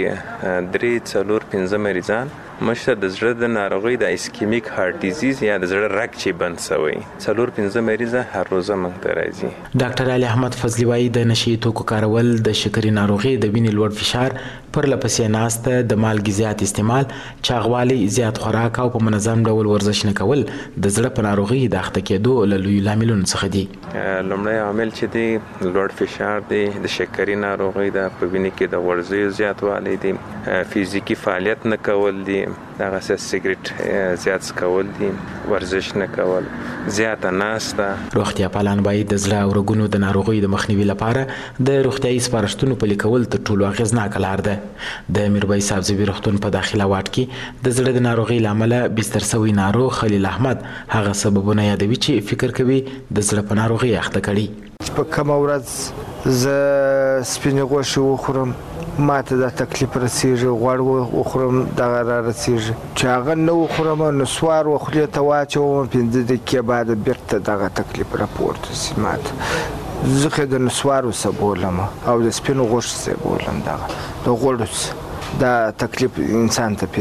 کې 3-4-5 مریضان مشر د زړه د ناروغي د اسکیمیک هارت ډیزیز یا د زړه رګ چې بند شوی 4-5 مریضه هر روزه موږ ته راځي. ډاکټر علي احمد فضلي وایي د نشي توکو کارول د شکرې ناروغي د وینې لوړ فشار پر لپسې ناسته د مالګې زیات استعمال چاغوالي زیات خوراک او په منظم ډول ورزش نه کول د زړه په ناروغي د اخته کېدو له لوی لاملونو څخه دي. لومړی عامل چې دی لوړ فشار دی، د شکرې ناروغي د په وینې کې د ورزش زیاتوالی دی، فزیکی فعالیت نه کول دي، دغه سیګریټ زیات څکول دي، ورزش نه کول، زیاته ناسته. روغتیا پالان باید د زړه او رګونو د ناروغۍ د مخنیوي لپاره د روغتیايي سپارښتنو پلي کول تر ټولو اغیزناک لار ده. د میرویس صاحبزبی روغتون په داخله واټ کې د زړه د ناروغۍ لامل بستر شوی ناروغ خلیل احمد هغه سببونه یادوي چې فکر کوي د زړه په ناروغۍ اخته کړي. په کوم ورځ زه سپینې غوښې وخورم ماته دا تکلیف رسیږي، غوړ وخورم دغه را رسیږي، چې هغه نه وخورم نسوار وخورې ته واچوم 5 دقیقې بعد بیرته دغه تکلیف راپورته شي ماته. زه د نسوارو څه بولم او د سپینو غوښو څه بولم، دغه د غوړو دا تکلیف انسان ته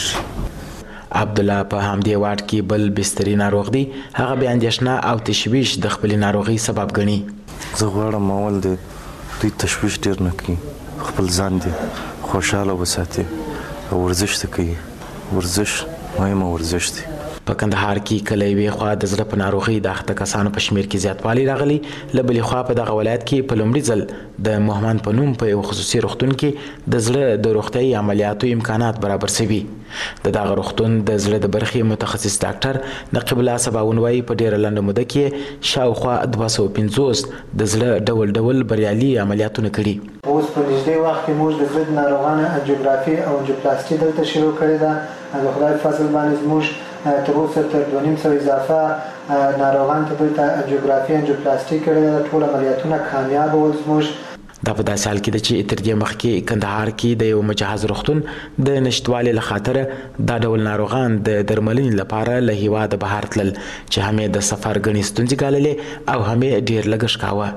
پیښیږي. عبدالله په همدې واټ کې بل بستري ناروغ دی، هغه بیا اندېښنه او تشویش د خپلې ناروغۍ سبب ګڼي. زه غواړم اول د دوی تشویش ډېر نه کړي، خپل ځان دې خوشحاله وساتي او ورزش ته کوي. ورزش مهمه ورزش دی. په کندهار کې کله یوې خوا د زړه په ناروغۍ د اخته کسانو په شمیر کې زیاتوالی راغلی، له بلې خوا په دغه ولایت کې په لومړي ځل د مهمند په نوم په یو خصوصي روغتون کې د زړه د روغتیايي عملیاتو امکانات برابر شوي. د دغه روغتون د زړه د برخې متخصص ډاکټر نقیب الله سباون وایي په ډېره لنډه موده کې شاوخوا 250 د زړه ډول ډول بریالي عملیاتونه کړي. اوس په نږدې وخت کې موږ د زړه ناروغانو انجیوګرافي او انجیوپلاسټي دلته شروع کړې ده. د خدای فضل باندې زموږ تر اوسه تر 250 اضافه ناروغان ته دلته انجیوګرافي انجیوپلاسټي کړې ده. ټول عملیاتونه کامیاب ول. زموږ دا په داسې حال کې ده چې تر دې مخکې کندهار کې د یو مجهز روغتون د نشتوالي له خاطره دا ډول ناروغان د درملنې لپاره له هیواده بهر تلل چې هم د سفر ګڼې ستونزې ګاللې او هم ډېر لګښت کاوه.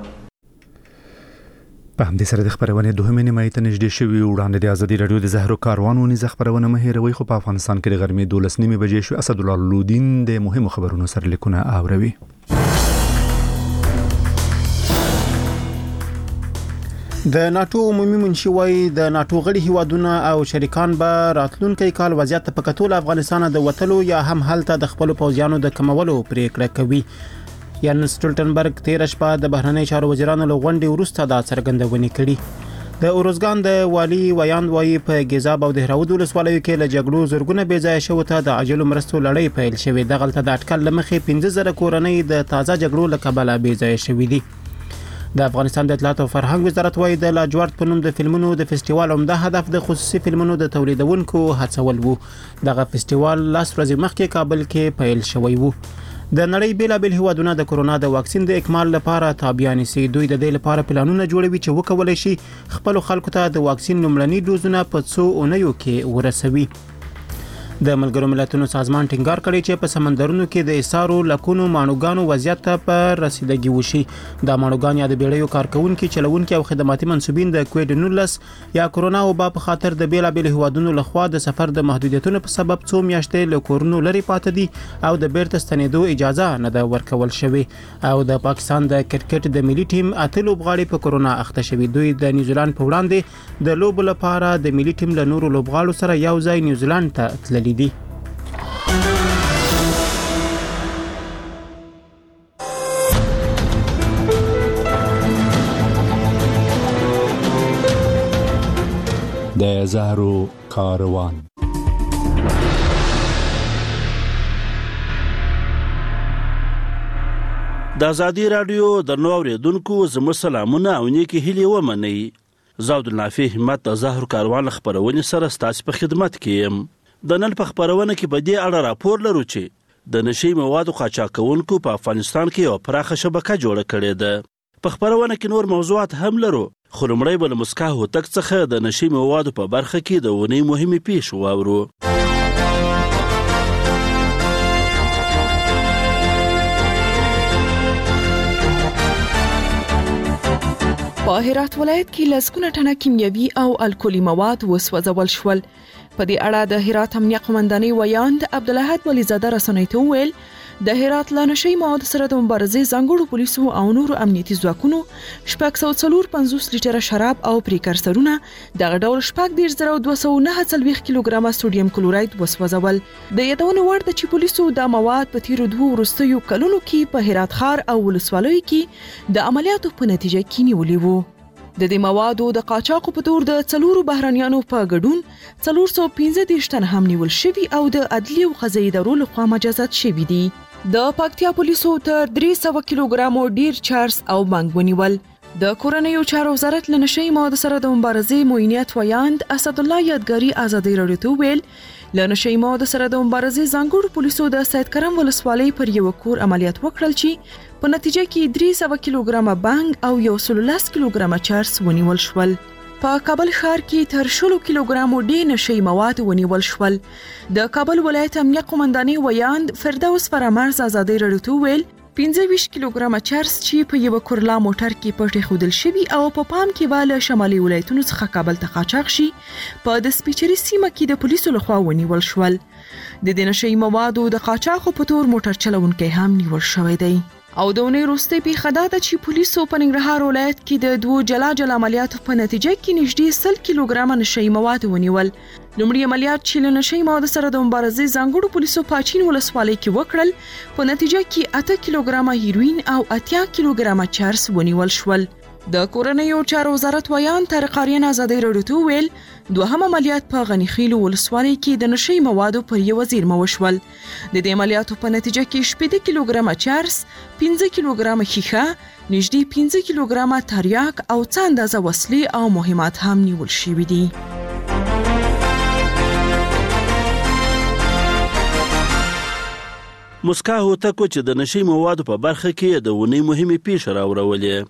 په همدې سره د خبرونې دوهمې نیمایي ته نږدې شوي. وړاندې د ازادي راډیو د زهرو کاروان ونیزه خبرونه مه هېروئ. خو په افغانستان کې د غرمې 12 بجې شو. اسدالله لودین د مهمو خبرونو سرلیکونه اوروي. د ناتو عمومي منشي وايي د ناتو غړي هیوادونه او شریکان به راتلونکي کال وضعیت په کتو افغانستان د وټلو یا هم هلته د خپل پوځیانو د کمولو پریکړه کوي. یانس سټولټنبرګ تیر شپه د بهرنی چارو وزیرانو له غونډې وروسته دا څرګندونه کړې. د اورزګان د والی ویان وایي په ګیزاب او دهراود ولسوالیو کې له جګړو زرګونه بې ځایه شوو ته د عاجلو مرستو لړۍ پیل شوې. دغلته د اټکل لمخې 15,000 کورنۍ د تازه جګړو له کبله بې ځایه شوې دي. د افغانستان د اطلاعات او فرهنګ وزارت وایي د لاجورد په نوم د فلمونو د فستیوال عمده هدف د خصوصي فلمونو د تولیدونکو هڅول وو. دغه فستیوال لاس ورځې مخکې کابل کې پیل شوی وو. د نړۍ بیلابل هیوادونه د کورونا د واکسین د اکمال لپاره تابعیان سي. دوی د دې لپاره پلانونه جوړوي چې وکولای شي خپل خلکو ته د واکسین لومړني ډوزونه په څو اونیو کې ورسوي. د ملګرو ملتونو سازمان ټینګار کړی چې په سمندرونو کې د ایسارو لکونو مانوګانو وضعیت ته په رسیدګي وشي. دا مانوګان یا د بیړیو کارکونکو چلونکو او خدماتي منسوبین د کووډ 19 یا کورونا وبا په خاطر د بیلابل هیوادونو لخوا د سفر د محدودیتونو په سبب څو میاشتې له کورونو لري پاتې دي او د بیرته ستنېدو اجازه نه ده ورکول شوی. او د پاکستان د کرکټ د ملي ټیم اته لوبغاړي په کورونا اخته شوی. دوی د نیوزیلند په وړاندې د لوب لپاره د ملي ټیم له نورو لوبغاړو سره یو ځای نیوزیلند ته تللي دي. د زهرو کاروان. د ازادي رادیو د نو اوریدونکو زموږ سلامونه او نیکی هیلې ومنئ. زاود النافع همت د زهرو کاروان خبرونه سره ستاسو په خدمت کې يم. د نن په خبرونه کې په دې اړه راپور لرو چې د نشي موادو قاچاقونکو په افغانستان کې یو پراخه شبکه جوړه کړې ده. په خبرونه کې نور موضوعات هم لرو، خو لومړی به له مسکا هوتک څخه د نشي موادو په برخه کې د ونې مهمې پیښې واورو. په هرات ولایت کې لسګونه ټنه کیمیاوي او الکولي مواد وسوځول شول. په دې اړه د هرات امنیه قومندانۍ ویاند عبدالاحد ولیزاده رسنۍ ته وویل د هرات له نشي موادو سره د مبارزې ځانګړو پولیسو او نورو امنیتي ځواکونو 650 لیټره شراب او پریکرسرونه دغه ډول 249 کیلوګرامه سوډیم کلوراید وسوځول. د یادونې وړ ده چې پولیسو دا مواد په تیرو 2 وروستیو کلونو کې په هرات ښار او ولسوالیو کې د عملیاتو په نتیجه کې نیولي وو. د دې موادو د قاچاقو په تور د 4 بهرانيانو په ګډون 415 تن هم نیول شوي او د عدلي او قضایي ادارو لخوا مجازات شوي دي. د پکتیا پولیسو تر 300 کیلوګرامو ډیر چارس او بانګ ونیول. د کورنیو چارو وزارت له نشي موادو سره د مبارزې موینیت ویاند اسدالله یادګاری ازادي راډیو ته ویل له نشي موادو سره د مبارزې ځانګړو پولیسو د سید کرم ولسوالۍ پر یو کور عملیات وکړل چې په نتیجه کې 300 کیلوګرامه بانګ او 110 کیلوګرامه چارس ونیول شول. په کابل ښار کې تر 100 کیلوګرامو ډیر نشي مواد ونیول شول. د کابل ولایت امنیه قومندانۍ ویاند فردوس فرامرز ازادي راډیو ته ویل 25 کیلوګرامه چارس چې په یو کورلا موټر کې پټې خودل شوی او په پام کې واله شمالي ولایتونو څخه کابل ته قاچاق شي په د سپیچري سیمه کې د پولیسو لخوا ونیول شول. د دې نشي موادو د قاچاقو په تور موټر چلونکي هم نیول شوی دی. او د اونۍ وروستۍ پیښه دا ده چې پولیسو په ننګرهار ولایت کې د 2 جلا عملیاتو په نتیجه کې نږدې 100 کیلوګرامه نشهیي مواد ونیول. لومړی عملیات چې له نشهیي موادو سره د مبارزې ځانګړو پولیسو په اچین ولسوالۍ کې وکړل، په نتیجه کې 8 کیلوګرامه هیروین او 80 کیلوګرامه چرس ونیول شول. د کورنیو چارو وزارت ویان طارق آریان ازادي راډیو ته ویل دوهم عملیات په غنی خیل ولسوالۍ کې د نشهیي موادو پر یو وزیر وشول. د دې عملیاتو په نتیجه کې 7 کیلوګرامه چرس، 15 کیلوګرامه ښیښه، نږدې 15 کیلوګرامه تریاک او څه اندازه وسلې او مهمات هم نیول شوي دي. مسکا هوتکو چې د نشهیي موادو په برخه کې د ونې مهمې پیښې راوړولې.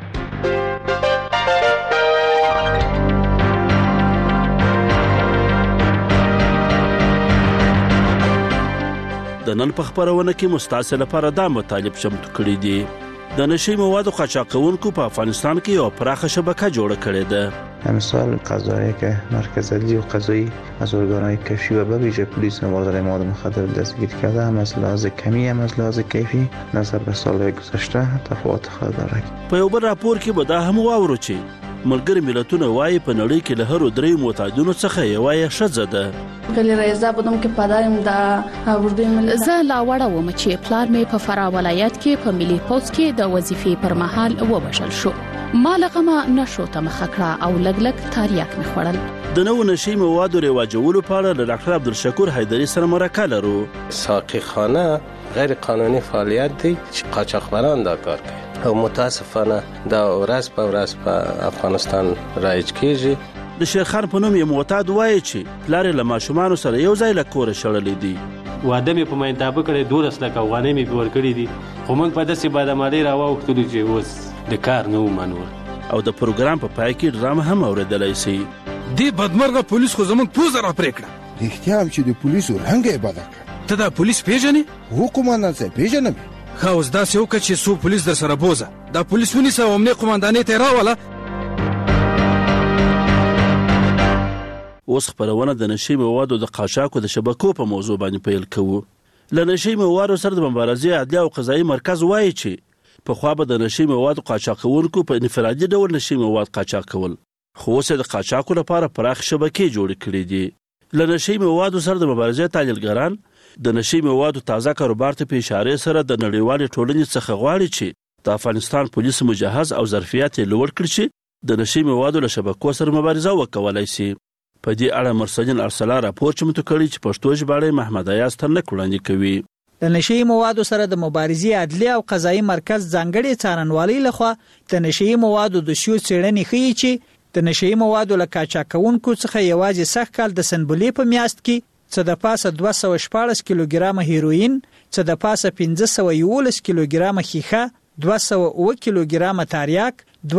د نن په خبرونه کې مستعصل لپاره دا مطالب چمتو کړی دي. د نشهیي موادو قاچاقونکو په افغانستان کې یو پراخه شبکه جوړه کړې ده. امثال قضاییه که مرکز عدلی و قضایی از ارگانهای کشفی و به ویژه پلیس مبادله مواد مخدر دستگیر کرده، هم از لحاظ کمی هم از لحاظ کیفی نظر به سالهای گذشته تفاوت خواهد دارد. په یو بل راپور کې به دا هم واورو چې ملګري ملتونه وایي په نړۍ کې له هرو 3 معتادینو څخه یوه یې ښځه ده. کله رضا بودم که پدرم د اردوی ملت زه لا وړه وم چې پلار مې په فراه ولایت کې په ملي پوز کې د وظیفې پر مهال ووژل شو. ما لغمه نشو ته مخ کړه او لګ تاریاک مې خوړل. د نوو نشهیي موادو رواجولو په اړه له ډاکټر عبدالشکور حیدري سره مرکه لرو. ساقی خانه غیر قانوني فعالیت دی چې قاچاقبران دا کار کوي او متاسفانه دا ورځ په ورځ په افغانستان رایج کیږي. د شیرخان په نوم یو معتاد وایي چې پلار له ماشومانو سره یو ځای له کوره شړلی دی. واده مې په مینتابه کړی 12 لک افغانۍ مې په ورکړي دي، خو موږ په داسې بادامالۍ راواوښتلو چې اوس د کار نه ومنور. او د پروګرام په پای کې ډرامه هم اورېدلی سي. دې بدمرغه پولیس خو زموږ پوزه را پرې کړه. رښتیا هم چې د پولیسو رنګ یې بده کړه. ته دا پولیس پیژنې؟ هو قومندان صاحب پیژنم. ښه اوس داسې وکړه چې څو پولیس در سره بوزه، دا پولیس ونیسه او امنیه قومندانۍ ته یې راوله. اوس خبرونه د نشهیي موادو د قاچاقو د شبکو په موضوع باندې پیل کوو. له نشهیي موادو سره د مبارزې عدلیه او قضایي مرکز وایي چې پخوا به د نشهیي موادو قاچاقونکو په انفرادي ډول نشهیي مواد قاچاق کول، خو اوس د قاچاقو لپاره پراخ شبکې جوړې کړې دي. له نشهیي موادو سره د مبارزې تحلیلګران د نشهیي موادو تازه کاروبار ته په اشارې سره د نړیوالې ټولنې څخه غواړي چې د افغانستان پولیس مجهز او ظرفیت یې لوړ کړي چې د نشهیي موادو له شبکو سره مبارزه وکولای شي. په دې اړه مرسدین ارسلا راپور چمتو کړی چې پښتو ژباړې محمد ایاز ترنک وړاندې کوي. د نشهیي موادو سره د مبارزې عدلیه او قضایي مرکز ځانګړي څارنوالۍ لخوا د نشهیي موادو د شیو څېړنې ښیي چې د نشهیي موادو له قاچاقونکو څخه یوازې سږ کال د سنبلې په میاشت کې څه د پاسه 214 کیلوګرامه هیروین، څه د پاسه 1511 کیلوګرامه ښیښه، 209 کیلوګرامه تریاک،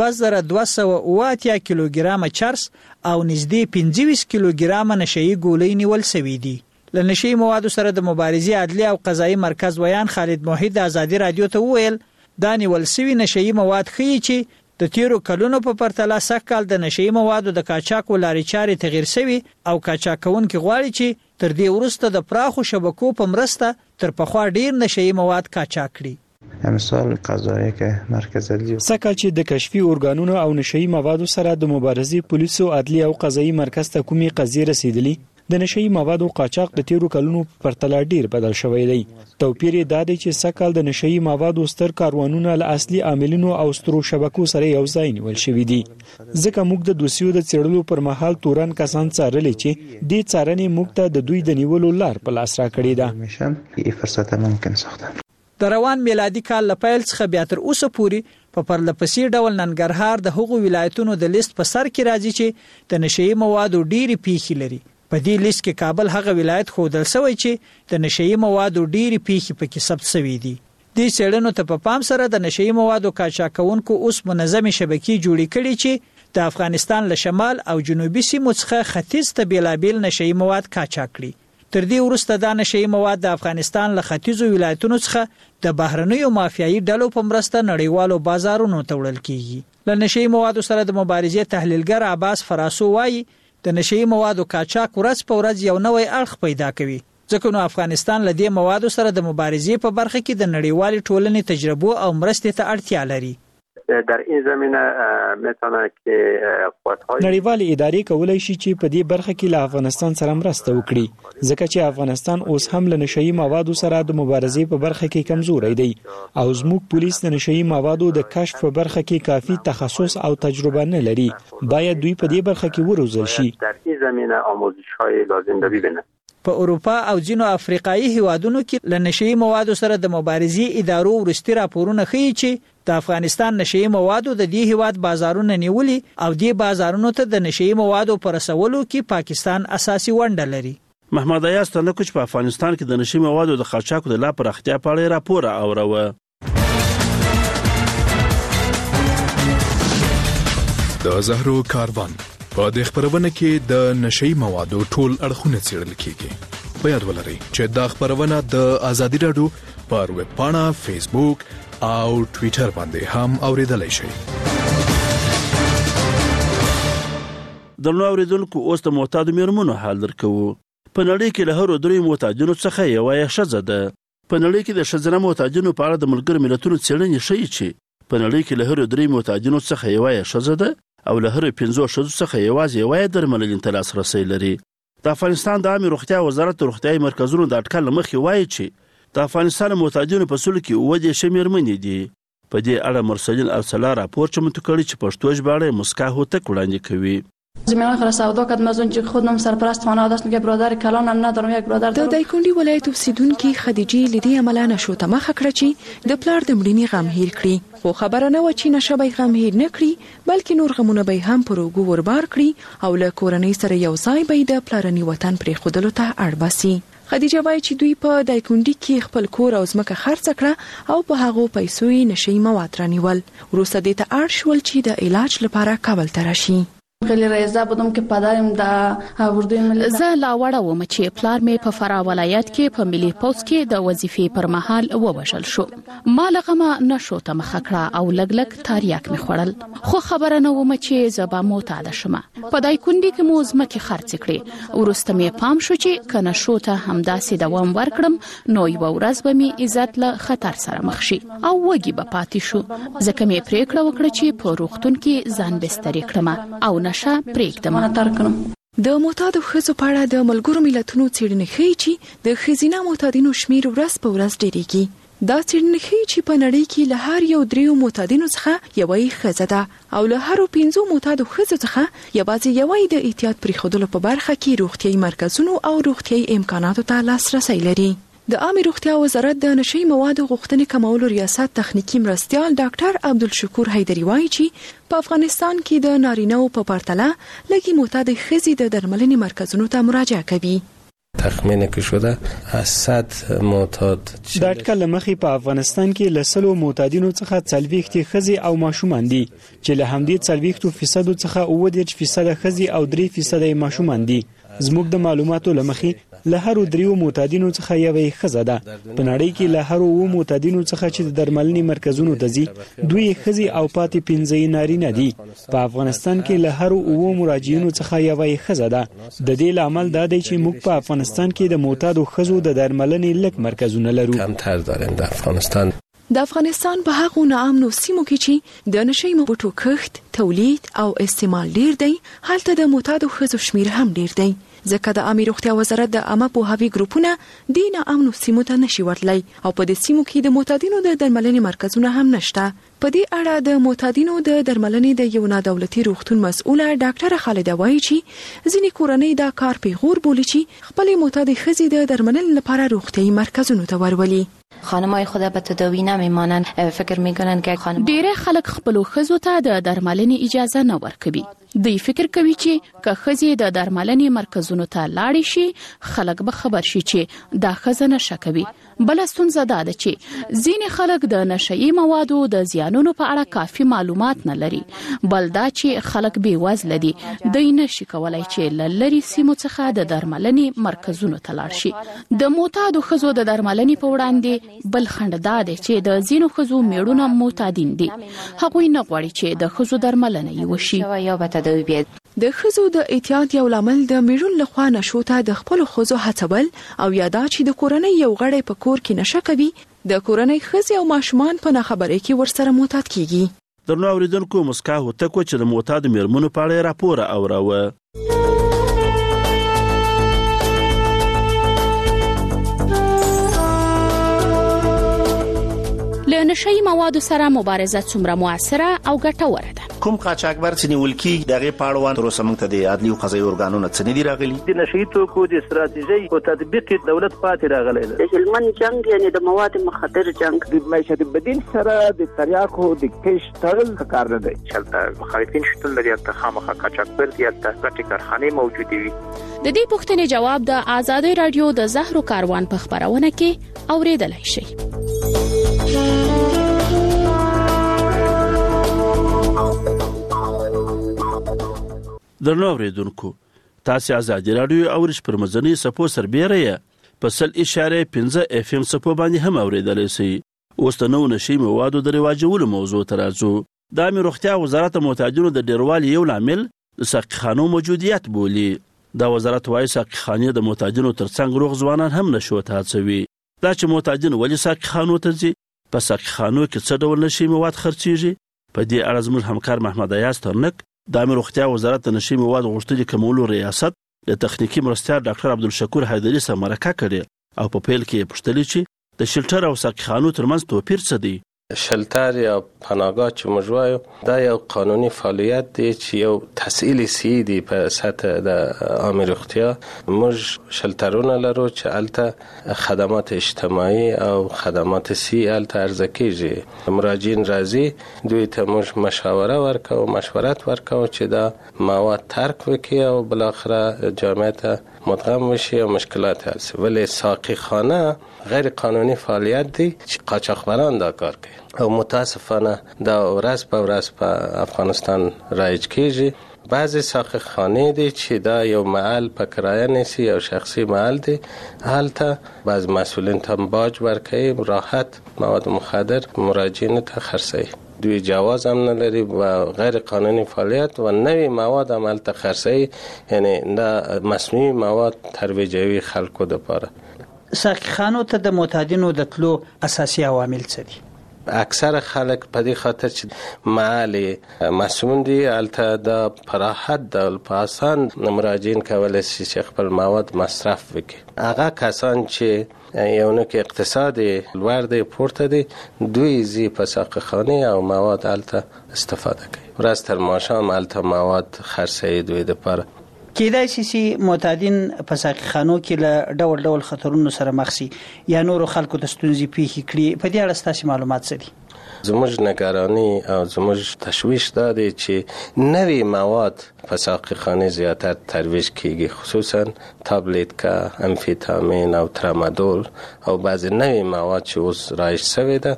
2280 کیلوګرامه چرس او نږدې 25 کیلوګرامه نشهیي ګولۍ نیول شوي دي. له نشهیي موادو سره د مبارزې عدلیه او قضایي مرکز ویان خالد موحد ازادي رادیو ته وویل دا نیول شوي نشهیي مواد ښیي چې د تیرو کلونو په پرتله سږ کال د نشهیي موادو د قاچاقو لارې چارې تغیر شوي او قاچاقونکي غواړي چې تر دې وروسته د پراخو شبکو په مرسته تر پخوا ډیر نشهیي مواد قاچاق کړي. امثال قضاییه که مرکز عدلی سکه چې د کشفي ارګانونو او نشهیي موادو سره د مبارزې پولیسو عدلیه او قضایي مرکز ته کومې قضیې رسیدلي، د نشهیي موادو قاچاق د تیرو کلونو په پرتله ډیر بدل شوی دی. توپیر یې دا دی چې سږ کال د نشهیي موادو ستر کاروانونه له اصلي عاملینو او سترو شبکو سره یو ځای نیول شوي دي. ځکه موږ د دوسیو د څېړلو پر مهال تورن کسان څارلي چې دې څارنې موږ ته د دوی د نیولو لار په لاس راکړې ده. فرصت ممکن ساخته. د روان میلادي کال له پیل څخه بیا تر اوسه پورې په پرلپسې ډول ننګرهار د هغو ولایتونو د لیست په سر کې راځي چې د نشهیي موادو ډېرې پیښې لري. په دې لیست کې کابل هغه ولایت ښودل شوی چې د نشهیي موادو ډېرې پیښې پکې ثبت شوي دي. دې څېړنو ته په پام سره د نشهیي موادو قاچاقونکو اوس منظمې شبکې جوړې کړي چې د افغانستان له شمال او جنوبي سیمو څخه ختیځ ته بېلابېل نشهیي مواد قاچاق کړي. تر دې وروسته دا نشهیي مواد د افغانستان له ختیځو ولایتونو څخه د بهرنیو مافیایي ډلو په مرسته نړیوالو بازارونو ته وړل کیږي. له نشهیي موادو سره د مبارزې تحلیلګر عباس فراسو وایي د نشهیي موادو قاچاق ورځ په ورځ یو نوی اړخ پیدا کوي. ځکه نو افغانستان له دې موادو سره د مبارزې په برخه کې د نړیوالې ټولنې تجربو او مرستې ته اړتیا لري. در این زمینه میتونه که قوت‌های نړیوالې ادارې کولای شي چې په دې برخه کې له افغانستان سره مرسته وکړي، ځکه چې افغانستان اوس هم له نشئی موادو سره د مبارزې په برخه کې کمزوری دی او زموږ پولیس د نشئی موادو د کشف په برخه کې کافي تخصص او تجربه نه لري. باید دوی په دې برخه کې وروزل شي. در این زمینه آموزش‌های لازم را ببینند. په اروپا او ځینو افریقایي هیوادونو کې له نشئی موادو سره د مبارزې ادارو وروستي راپورونه ښیي چې د افغانستان نشئی موادو د دې هیواد بازارونه نیولي او دې بازارونو ته د نشئی موادو پر رسولو کې پاکستان اساسي ونډه لري. محمد ایاز تنکوچ په افغانستان کې د نشئی موادو د قاچاق د لا پراختیا په اړه راپور اوروه. د زهرو کاروان په دې خبرونه کې د نشئی موادو ټول اړخونه څېړل کیږي. په یاد ولرئ چې دا خبرونه د ازادي راډیو پر ویب پاڼه، فیسبوک او ټویټر باندې هم اوریدلای شئ. د نو اوریدونکو اوس د معتاد میرمنو حال درکو. په نړۍ کې له هر درې معتادینو څخه یو ښځه ده. په نړۍ کې د ښځینه معتادینو په اړه د ملګرو ملتونو څېړنې ښیي چې په نړۍ کې له هر درې معتادینو څخه یو ښځه ده او له هر 5 ښځو څخه یوازې یو درملنې ته لاسرسی لري. د افغانستان د عامه روغتیا وزارت روغتیايي مرکزونو د اټکل مخې وایي چې د افغانستان معتادینو په سلو کې 9 مېرمنې دي. په دې اړه مرسلین ارسلا راپور چمتو کړی چې پښتو ژباړه مسکا هوتک وړاندې کوي. زمین آخر سودا کرد مزون چې خودم سرپرست خانواده است که برادر کلان هم ندارم، یک برادر دارم. د دایکنډي ولایت اوسیدونکو خدیجه لدی عمله نشو ته مخه کړ چې د پلار د مړینې غم هیر کړي، خو خبره نه و چې نشه به غم هیر نه کړي بلکې نور غمونه به هم پر وګو وربار کړي او له کورنۍ سره یو ځای به د پلارني وطن پرې خودلو ته اړ باسي. خدیجه وایي چې دوی په دایکنډي کې خپل کور او ځمکه خرڅ کړه او په هغه پیسو یې نشئی مواد رانیول. وروسته دې ته اړ شول چې د علاج لپاره کابل ته راشي. خیلی رئیسه بودم که پدرم در اردوی ملی زه لا وړه وم چې پلار مې په فراه ولایت کې په ملي پوز کې د وظیفې پر مهال ووژل شو. ما لغمه نشو ته مخه کړه او لګ تاریاک مې خوړل، خو خبره نه وم چې زه به معتاده شم. په دایکنډي کې مو ځمکې خرڅ کړې، وروسته مې پام شو چې که نشو ته همداسې دوام ورکړم نو یوه ورځ به مې عزت له خطر سره مخ شي او وږي به پاتې شو. ځکه مې پریکړه وکړه چې په روغتون کې ځان بسترې کړم او نشه پرېږدم. د معتادو ښځو په اړه د ملګرو ملتونو څېړنې ښیي چې د ښځینه معتادینو شمیر ورځ په ورځ ډېرېږي. دا څېړنې ښیي چې په نړۍ کې له هر یو 3 معتادینو څخه یوه ښځه ده او له هر 5 معتادو ښځو څخه یوازې یوه د احتیاط پرېښودلو په برخه کې روغتیايي مرکزونو او روغتیايي امکاناتو ته لاسرسی لري. د عامه روغتیا وزارت د نشئی موادو غوښتنې کمولو ریاست تخنیکی مرستیال ډاکټر عبدالشکور حیدری وایي چې په افغانستان کې د نارینه‌و په پرتله لږې معتاد ښځې د درملنې مرکزونو ته مراجعه کوي. تخمین که شده از 100 معتاد د اټکل مخې په افغانستان کې له 100 معتادینو څخه 40 ښځې او ماشومان دي چې له همدې 40% څخه 9% ښځې او 3% ماشومان دي. زموږ د معلوماتو لمخې له هر 3 معتادینو څخه یوه ښځه ده. په نړۍ کې له هر 9 معتادینو څخه چې د درملنې مرکزونو ته ځي 2 ښځې او پاتې 5 نارینه دي. په افغانستان کې له هر 9 مراجعینو څخه یوه ښځه ده. د دې لامل دا دی چې موږ په افغانستان کې د معتادو ښځو د درملنې لږ مرکزونه لرو. کمتر داریم در افغانستان. د افغانستان په هغو ناامنو سیمو کې چې د نشئی موادو کښت، تولید او استعمال ډیر دی، هلته د معتادو ښځو شمیر هم ډیر دی. ځکه د عامه روغتیا وزارت د عامه پوهاوي ګروپونه د ناامنو سیمو ته نشي ورتلی او په دې سیمو کې د معتادینو د درملنې مرکزونه هم نشته. په دې اړه د معتادینو د درملنې د یو نادولتي روغتون مسؤله ډاکټره خالده وایي چې ځینې کورنۍ دا کار پیغور بولي چې خپل معتاد ښځې د درملنې لپاره روغتیايي مرکزونو ته ورولي. خانمای خود به تداوی نمیمانن، فکر میکنن که خانم ډیره خلک خپل ښځو ته د درملنې اجازه نه ورکوي. دوی فکر کوي چې که ښځې د درملنې مرکزونو ته لاړې شي خلک به خبر شي چې دا ښځه نشه کوي. بله ستونزه دا ده چې ځینې خلک د نشئی موادو د زیانونو په اړه کافي معلومات نه لري. بل دا چې خلک بې وزله دي، دوی نشي کولای چې له لرې سیمو څخه د درملنې مرکزونو ته لاړ شي. د معتادو ښځو د درملنې په وړاندې بل خنډ دا دی چې د ځینو ښځو میړونه معتادین دي. هغوی نه غواړي چې د ښځو درملنه یې وشي. د ښځو د احتیاط یو لامل د میرون لخوا نشو ته د خپل ښځو هڅول او یادا چې د کورنۍ یو غړی په کور کې نشه کوي د کورنۍ ښځې او ماشومان په ناخبرۍ کې ورسره معتاد کیږي. درنو اوریدونکو مسکا هوتکو چې د معتاد میرمنو په اړه راپور اوراوه. له نشئی موادو سره مبارزه څومره موثره او ګټوره ده؟ کوم قاچاقبر چې نیول کیږي دغه پاړوان تر اوسه موږ ته د عدلي او قضایي ارګانونو څخه نه دی راغلي. د نشئی توکو د استراتیژي او تطبیق دولت پاتې راغلی دی. د هلمند جنگ یعنی د مواد مخدر جنگ د معیشت بدیل سره د تریاکو د کش تړل کار نه دی. چلته مخالفین شتون لري ته خامخا قاچاقبر دی ته غټي کارخانه موجوده وي. د دې پوښتنې جواب د آزادۍ رادیو د زهرو کاروان په خبرونه کې اوریدلای شئ. درنو اوریدونکو تاسو آزادۍ رادیو او رش پر مزنی سپو سربېره په 0.15 FM سپو باندې هم اوریدلای شئ. اوس د نو نشي موادو د رواجولو موضوع ترازو د امیر روغتیا وزارت معتادینو د ډیروالي یو لامل د ساقخانو موجودیت بولی. دا وزارت وايي ساقخانې د معتادینو ترڅنګ روغ ځوانان هم نشو ته هڅوي. دا چې معتادین ولې ساقخانو ته ځي، په ساقخانو کې څه ډول نشي مواد خرڅيږي، په دې اړه زموږ همکار محمد ایاز ترنک د امیر روغتیا وزارت د نشي مواد غوښتنې کمولو ریاست د تخنیکی مرستیال ډاکټر عبدالشکور حیدري سره مرکه کړې او په پیل کې پوښتنه چې د شلټر او ساقخانو ترمنځ توپیر څه دی. شلتر یا پناهگاه چې موږ وایو دا یو قانوني فعالیت دی چې یو تسهیل سی دی په سطح د عامه روغتیا. موږ شلترونه لرو چې الته خدمات اجتماعي او خدمات سی الته عرضه کیږي. مراجعین راځي دوی ته موږ مشورت ورکو چې دا مواد ترک وکړي او بل اخره جامعه ته مدغم وشي او مشکلات حل شي. ولی ساقخانه غیر قانوني فعالیت دی چې قاچاقبران دا کار کوي او متاسفانه دا ورځ په افغانستان رایج کیږي. بعضی ساقخانه دی چې دا یو محل په کرایه نیسی او شخصي محل دی، هلته بعض مسئولین ته باج ورکوي راحت مواد مخدر مراجعین ته خرڅوي. دوی جواز هم نلري و غیر قانوني فعالیت و نوی مواد عمل ته خرڅوي، یعنی دا مصنوعي مواد ترویجوي خلکو لپاره. ساقخانو ته د معتادینو د تلو اساسي عوامل څه دي؟ اکثر خلک په دې خاطر چې محل مسموم دي الته د پراحت د پاسان مراجعین کولای شي چې خپل مواد مصرف وکړي. هغه کسان چې یو نه کې اقتصادي لوړ دی پورته دي دوی زی په ساقخانه او مواد الته استفاده کوي. ورځ تر ماښام الته مواد خرڅوي دوی د پر کېدای شي چې معتادین په ساقخانو کې له ډول خطرونو سره مخ شي یا نور خلکو ته ستونزې پیښې کړي. په دې اړه ستاسو معلومات څه دي؟ زموږ نگرانی او زموږ تشویش دا دی چې نوی مواد په ساقخانه زیاتر ترویج کیږي، خصوصا تابلیتکا، امفیتامین او ترامادول او بعضی نوی مواد چې اوس رایج شوی ده.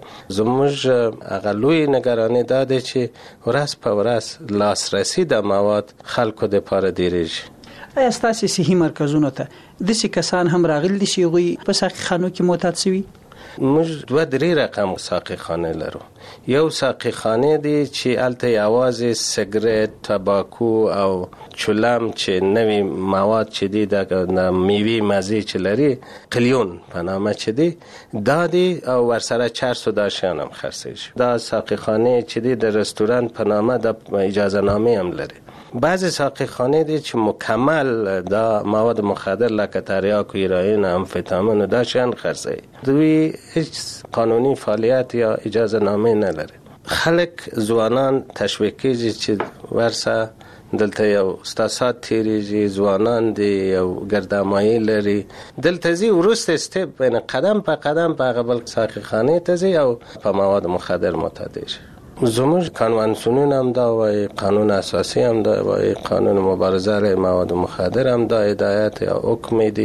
زموږ اغلوی نگرانی دا دی چې ورځ په ورځ لاسرسی د مواد خلکو د پاره ډیریږي. آیا ستاسو صحي مرکزونو ته د څه کسان هم راغلي دي چې غوي په ساقخانو کې معتاد شوي؟ موږ 2-3 رقم ساقخانه لرو. یو ساقخانه دی چې الته یوازې سیګریټ، تباکو او چولم چې نوی مواد چې دی د میوه مزه چې لري قلیون په نامه چې دی دا دی او ورسره چرس و داشان هم خرڅیږي. دا ساقخانه چې دی د رستوران په نامه د اجازه نامه هم لري. بعضی ساقخانه دی چې مکمل دا مواد مخدر لکه تریاک و هیروئین، امفتامین و داشان خرڅوي. دوی هیڅ قانوني فعالیت یا اجازه نامه نلري. خلک ځوانان تشویق کیږي چې ورسه دلته یو استاسات تیریږي، ځوانان دی یو ګردامایي لري دلته زی ورسته استپ بین قدم په قدم په قبل ساقخانه ته زی او په مواد مخدر معتاد شي. زموږ قانون هم دا وایي، قانون اساسی هم دا وایي، قانون مبارزه علیه مواد مخدر هم دا هدایت یا حکم دی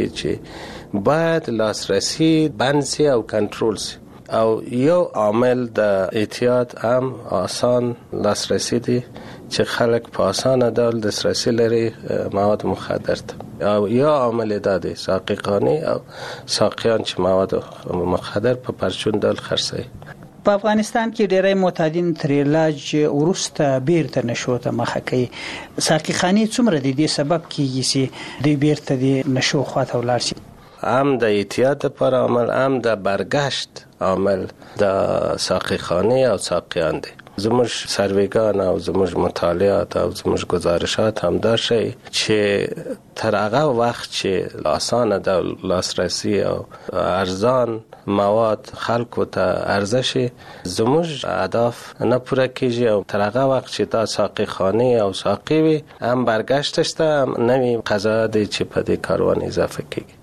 چې باید لاسرسی بند شي او کنټرول شي. او یو عامل د احتیاط هم آسان لاسرسی دی چې خلک په آسان ډول دسترسی لري مواد مخدر ته. او یا عامل دا دی ساقخانه او ساقیان چې مواد مخدر په پرچون ډول خرڅوي. په افغانستان کې ډېری معتادین تر علاج وروسته بیرته نشو ته مخه کوي. ساقي خانې څومره د دې سبب کیږي چې دوی بیرته د نشو خواته ولاړ شي؟ هم د اعتیاد پر عامل، هم د برگشت عامل د ساقي خانې او ساقیان دی. زموږ سرویګان او زموږ مطالعات او زموږ گزارشات هم دا شي چې تر هغه وخت چې آسانه د لاسرسی او ارزان مواد خلکو ته عرضه شي زموږ اهداف نه پوره کیږي او تر هغه وخت چې دا ساقي خانه او ساقي وي هم برگشتش ته نوی قضا دی چې په دې کاروان اضافه کیږي.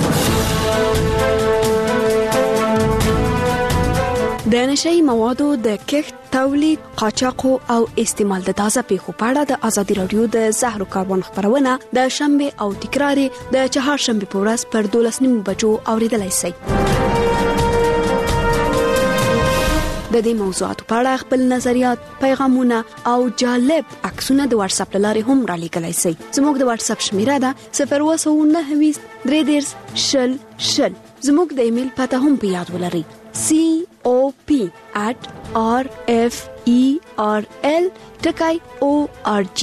د نشئی موادو د کښت، تولید، قاچاق او استعمال د تازه پیښو په اړه د ازادي رادیو د زهرو کاروان خبرونه د شنبه او تکرار د چهارشنبه په ورځ پر 12:30 بجو اوریدلای شئ. د دې موضوعاتو په اړه خپل نظریات، پیغامونه او جالب عکسونه د واتس اپ لارې هم را لیږلای شئ. زموږ د واتس اپ شمیره ده 029 3 شل. زموږ د ایمیل پته هم په یاد ولرئ: cop@referl.org.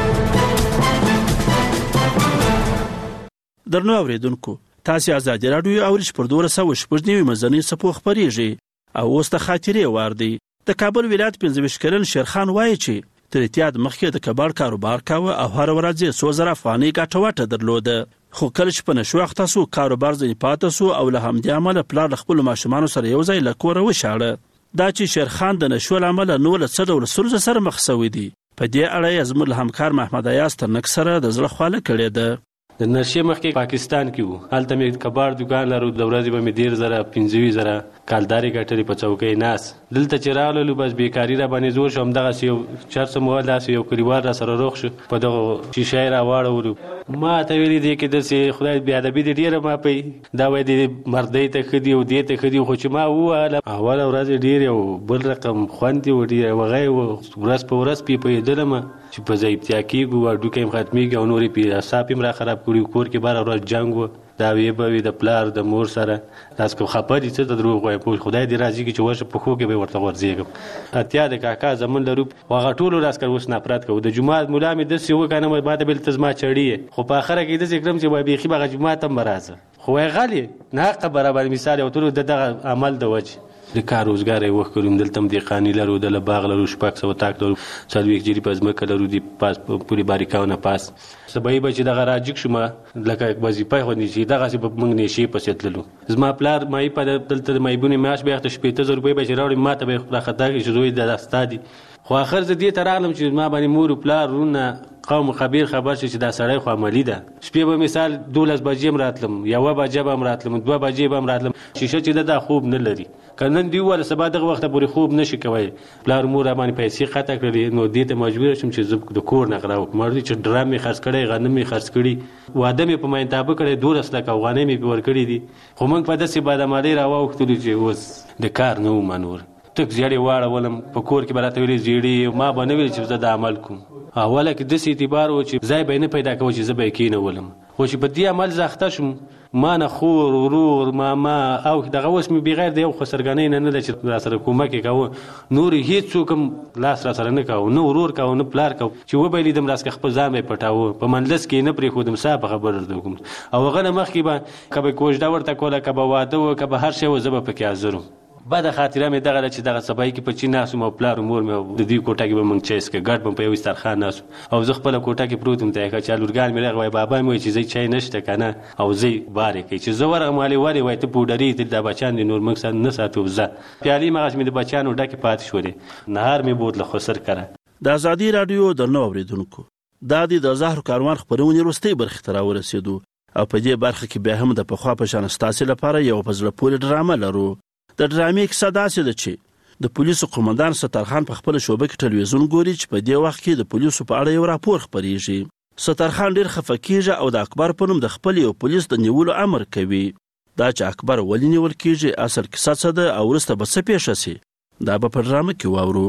درنو اوریدونکو، تاسو ازادي رادیو او رښتور 200 مزنی صفو خبريږي او اوس د خاطرې وار دی. د کابل ولایت 25 کلن شیرخان وایي چې تر اعتیاد مخکې د کباړ کاروبار کاوه او هر ورځ 100,000 افغانۍ ګټه وټه درلوده. خو کله چې په نشو اخته سو کاروبار ځنې پاتې سو او له همدې امله پلار خپل ماشومان سره یو ځای له کوره وشاړه. دا چې شیرخان د نشو عمل نو له څه ډول سرزه سره مخ شوی دی. په دې اړه زموږ همکار محمد ایاز ترنک سره د زړه خواله کړې ده. د نشې مخکې پاکستان کې وو، هلته مې کباړ دکان لرو، د ورځې به مې 10,000 15,000 کالداري ګټلې په چوکۍ ناس. دلته چې راغلو بس بیکاري را باندې زور شوم. دغسې یو چرسه مواد داسې یو کلیوال را سره روغ شو، په دغه شیشه یې راواړولو. ما ته ویلي دی کې داسې خدای بېادبي دې ډېره ما پی دا وایي دې مردۍ ته ښه دي او دې ته ښه دي. خو چې ما ووهله اوله ورځ ډېر یو بل رقم خوند یې و، ډېر وغی و. ورځ په ورځ پې پوهېدلم چې په ضایبتیا کېږو، هډوکي هم ختمېږي او نورې پې اعصاب هم را خراب کړي. کور کې باره ورځ جنګ و، دا وې به وي د پلار د مور سره. داسې که خفه دي څه ته دروغ وایم، خدای دې راضي کړي چې ورشه پښو کې به ورته غورځېږم. اتیا د کاکا زمون لرو، هغه ټولو راس کړ اوس نفرت کوو. د جومات ملا مې داسې وکنه ما ته بل ته زما چړي یې، خو په آخره کې داسې کړم چې وایي بیخي به هغه جومات هم به راځه. خو وایي غلې ناحقه برابر مثال یو ټولو د دغه عمل د وجې د کار روزګار یې وښ کړو. دلته هم دهقاني لرو، دله باغ لرو، 600 تاک لرو، 40 جري په ځمکه لرو، د پاس پورې باریکاونه پاس. سبا به چې دغه راجګ شوم لکه وظیفه خو نه چې دغسې به موږ نشي پسې تللو. زما پلار مایي په دلته د مایبونې معاش به اخته 80,000 روپۍ به چې راوړي ما ته به یې راخطا کړي چې زوی دا ستا دي. خو آخر زه دې ته راغلم چې ما باندې مور و پلار وروڼه قوم خبیر خبر شي چې دا سړی خو عملي ده. شپې به مثال 12 بجې هم راتلم، 1 بجه به هم راتلم، 2 بجې به هم راتلم. شیشه چې دا خوب نه لري، که نن دی وواله سبا دغه وخته پورې خوب نشي کوی. پلار مور را باندې پیسې قطع کړې، نو دې ته مجبور شوم چې زه د کور نه غلا وکړم. مړ دي چې ډرام مې خرڅ کړی، غنم مې خرڅ کړي، واده مې په مینتابه کړی، 12 لکه افغانۍ مې پې ورکړي دي. خو موږ په داسې بادامالۍ را واوښتلو چې اوس د کار نه وم نور. تک زیړې واړولم، په کور کې به راته ویلې زیړې، ما به نه ویل چې زه د عمل کوم. اوله کې داسې اعتبار و چې ځای به یې نه پیدا کوه چې زه به یې کېنولم. خو چې په دې عمل زه اخته شوم، ما نه خور ورور ماما او دغه اوس مې بغیر د یو خسرګنۍ نه ده چې را سره کومک یې کوه. نور هېڅوک هم لاس را سره نه کوه، نه ورور کوه نه پلار کوه. چې وبه یې لیدم راسکه خپل ځان به یې پټاوه، په منلس کې یې نه پرېښودم. صاف خبره درته وکړم. او هغه نه مخکې به که به کوژده ورته کوله، که به واده و، که به هر شی و، زه به پکې حاضر وم. بعد خاطره مې دغه ده چې دغه سبای کې په چین ناست وم او پلار و مور مې د دوی کوټه کې به موږ چای څښه، ګډ به په یو دسترخوان ناست وو او زه خپله کوټه کې پروت وم. ته یې چې لورګان مې راغی، وایي بابا مې وایي چې ځئ چای نشته که نه، او ځئ بار یې کوي. چې زه ورغلم ولې ولې وایي ته پوډري ته دا بچیان دي نور موږ نه ساتو. زه پیالې مغز مې د بچیانو ډکې پاتې شولې، نهار مې بود له خسر کره. د ازادي رادیو درنو اوریدونکو، دا د زهرو کاروان خپرونې وروستۍ برخې ته راورسېدو او په دې برخه کې بیا هم د پخوا په شان ستاسې لپاره یو په زړه پورې ډرامه لرو. د ډرامې کیسه داسې ده چې د پولیسو قومندان سترخان په خپله شعبه کې ټلویزیون ګوري چې په دې وخت کې د پولیسو په اړه یو راپور خپریږي. سترخان ډېر خفه کېږي او د اکبر په نوم د خپل یو پولیس د نیولو امر کوي. دا چې اکبر ولې نیول کېږي، اصل کیسه څه ده او وروسته به څه پیښه سي، دا به په ډرامه کې واورو.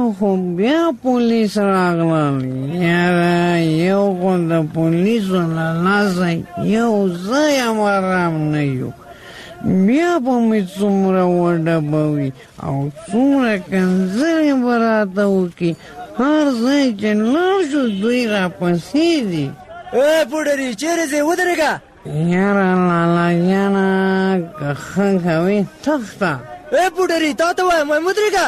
خو بیا پولیس راغلل. یاره یو خو د پولیسو له لاسه یو ځای هم ارام نه یو. بیا به مې څومره وډبوي او څومره کنځلې به راته وکړي. هر ځای چې لاړ شو دوی راپسې دي. پوډري چیرې ځې ودرېږه. یاره لالا جانه که ښه کوې تخته. پوډري تا ته وایم وایم ودرېږه.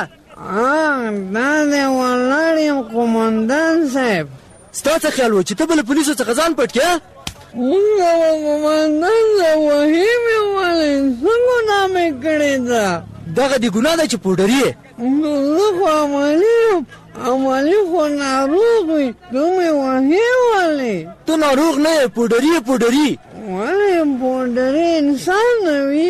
دا دی ولاړ یم قومندان صاحب. ستا څه خیال و چې ته به له پولیسو څخه ځان پټ کړې؟ مونږ به قومندان صاحب وهې مې ولې څه ګناه مې کړې ده. دغه دې ګناه ده چې پوډري یې. زه خو عملي یم. عملي خو ناروغ وي. ته مې وهې ولې. ته ناروغ نه یې پوډري یې پوډري. ولې پوډري انسان نه وي.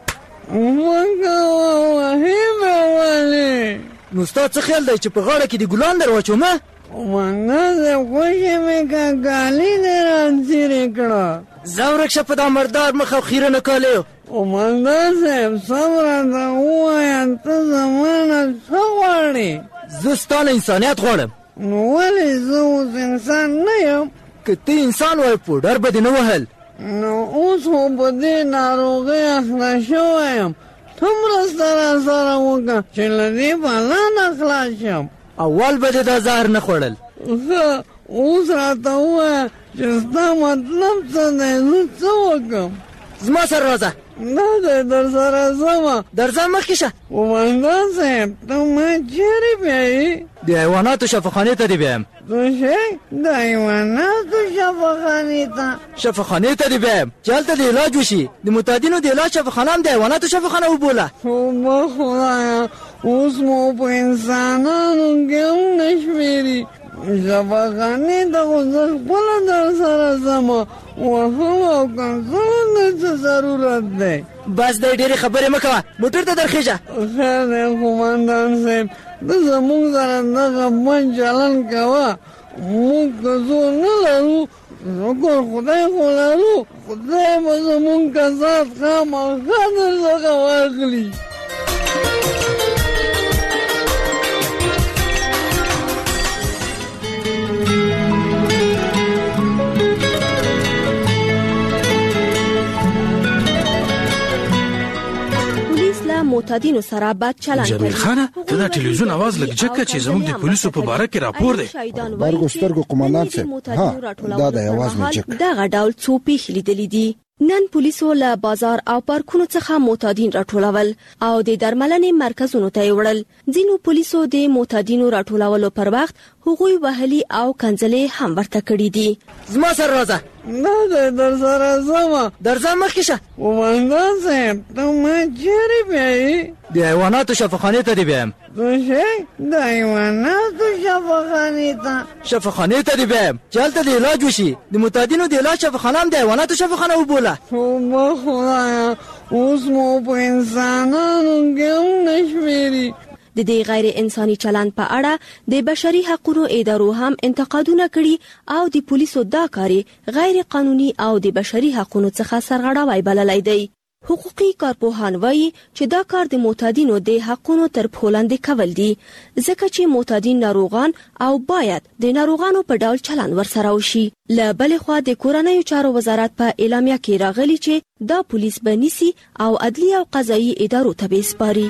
مونږه وهې مې ولې. نو ستا څه خیال دی چې په غاړه کې دې ګلان در واچومه؟ قومندان صاحب خوښې مې که ګالي دې رانځيرې کړه. ځه ورک شه په دا مردار مخ او خیره نه کالیو. قومندان صاحب سم راته ووایه ته زما نه څه غواړې. زه ستا نه انسانیت غواړم. نو ولې زه اوس انسان نه یم. که ته انسان وای پوډر به دې نه وهل. نو اوس خو په دې ناروغۍ اخته شوی یم. ته مرسته راسره وکړه چې له دې بلا نه خلاص شم. اول به دې دا زهر نه خوړل. ښه اوس راته ووایه چې ستا مطلب څه دی. زه څه وکړم. زما سره راځه. نه دی در سره ځمه. درځه مخکې شه. قومندان صاحب ته ما چیرې بیایي. د حیواناتو شفاخانې ته دې بیایم. څه شی؟ د حیواناتو شفاخانې ته. شفاخانې ته دې بیایم چې هلته د علاج وشي. د معتادینو د علاج شفاخانه هم د حیواناتو شفاخانه وبوله. توبه خدایه اوس مو په انسانانو کې هم نه شمېري. شفاخانې ته خو زه خپله در سره ځمه. وهم او کنځلو ته څه ضرورت دی. بس دی ډېرې خبرې مه کوه. موټر ته درخېږه. خیر دی قومندان صاحب ته زموږ سره دغه بد چلند کوه. موږ که زور نه لرو شکر خدای خو لرو. خدای به زموږ کسات خامخا درڅخه واخلي. معتادینو سره بد چلند کوي. جمیل خانه ته دا ټلویزیون आवाज لګ جکه چې زموږ د پولیسو په باره کې راپور دی. برګسترګو قومندان صاحب دا د आवाज مې جک. دغه ډول څو پیښې لیدلې دي. نن پولیسو له بازار او پارکونو څخه معتادین راټولول او د درملنې مرکزونو ته وړل. ځینو پولیسو د معتادینو راټولولو پر وخت هغوی وهلي او کنځلې هم ورته کړې دي. زما سره راځه. نه دی در سره ځمه. درځه مخکې شه. قومندان صاحب ته ما چیرې بیایي. د حیواناتو شفاخانې ته دې بیایم. څه شی؟ د حیواناتو شفاخانې ته. شفاخانې ته دې بیایم چې هلته د علاج وشي. د معتادینو د علاج شفاخانه هم د حیواناتو شفاخانه وبوله. توبه خدایه اوس مو په انسانانو کې هم نه شمېري. د دې غیر انساني چلند په اړه د بشري حقوقو ادارو هم انتقادونه کړي او د پولیسو دا کار غیر قانوني او د بشري حقوقو څخه سرغړاوی بللی دی. حقوقي کارپوهان وایي چې دا کار د معتادینو د حقوقو تر پښو لاندې کول دي ځکه چې معتادین ناروغان او باید د ناروغانو په ډول چلند ورسره وشي. له بلې خوا د کورنیو چارو وزارت په اعلامیه کې راغلی چې دا پولیس به نیسي او عدلي او قضایي ادارو ته به سپاري.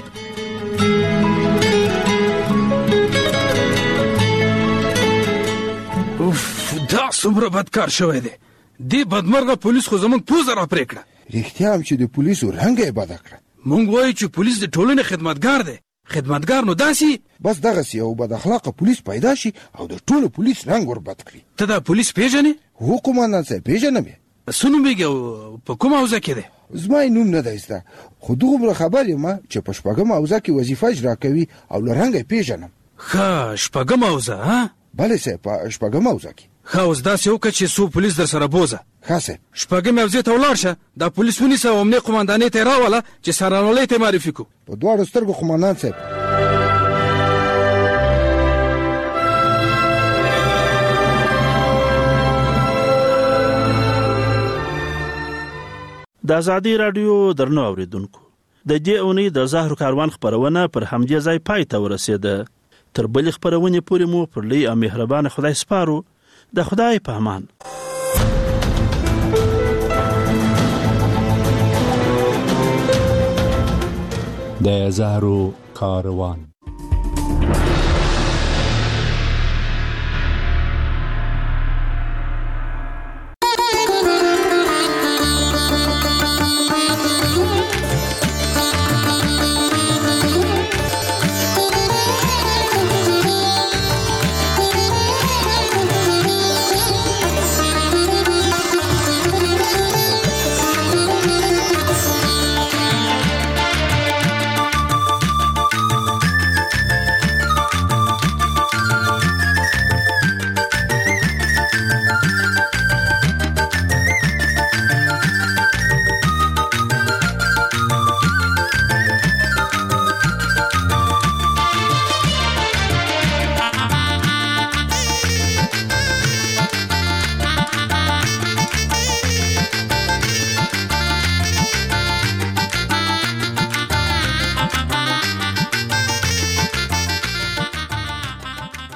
دا څومره بدکار شوی دی. دې بدمرغه پولیس خو زموږ پوزه را پرې کړه. رښتیا هم چې د پولیسو رنګ یې بده کړه. مونږ وایو چې پولیس د ټولنې خدمتګار دی. خدمتګار نو داسې بس دغسې یو بد اخلاقه پولیس پیدا شي او د ټولو پولیس رنګ ور بد کړي. ته دا پولیس پیژنې؟ هو قومندان صاحب پیژنم یې. څه نومېږي او په کومه حوزه کې دی؟ زما یې نوم نه دی زده خو دومره خبر یم چې په شپږمه حوزه کې وظیفه اجرا کوي او له رنګه یې پیژنم. ښه شپږمه حوزه ها؟ بلې صاحب په شپږمه حوزه کې. ښه اوس داسې وکړه چې څو پولیس در سره بوزه. ښه صاحب. شپږمې حوزې ته ولاړ شه. دا پولیس ونیسه او امنیې قومندانۍ ته یې راوله چې سرانولۍ ته یې معرفي کړو. په دواړو سترګو قومندان صاحب. د ازادي رادیو درنو اوریدونکو د دې اونۍ د زهر کاروان خبرونه پر همدې ځای پای ته ورسېده. تر بلې خبرونې پورې مو پر لوی او مهربان خدای سپارو. د خدای په امان. د زهرو کاروان.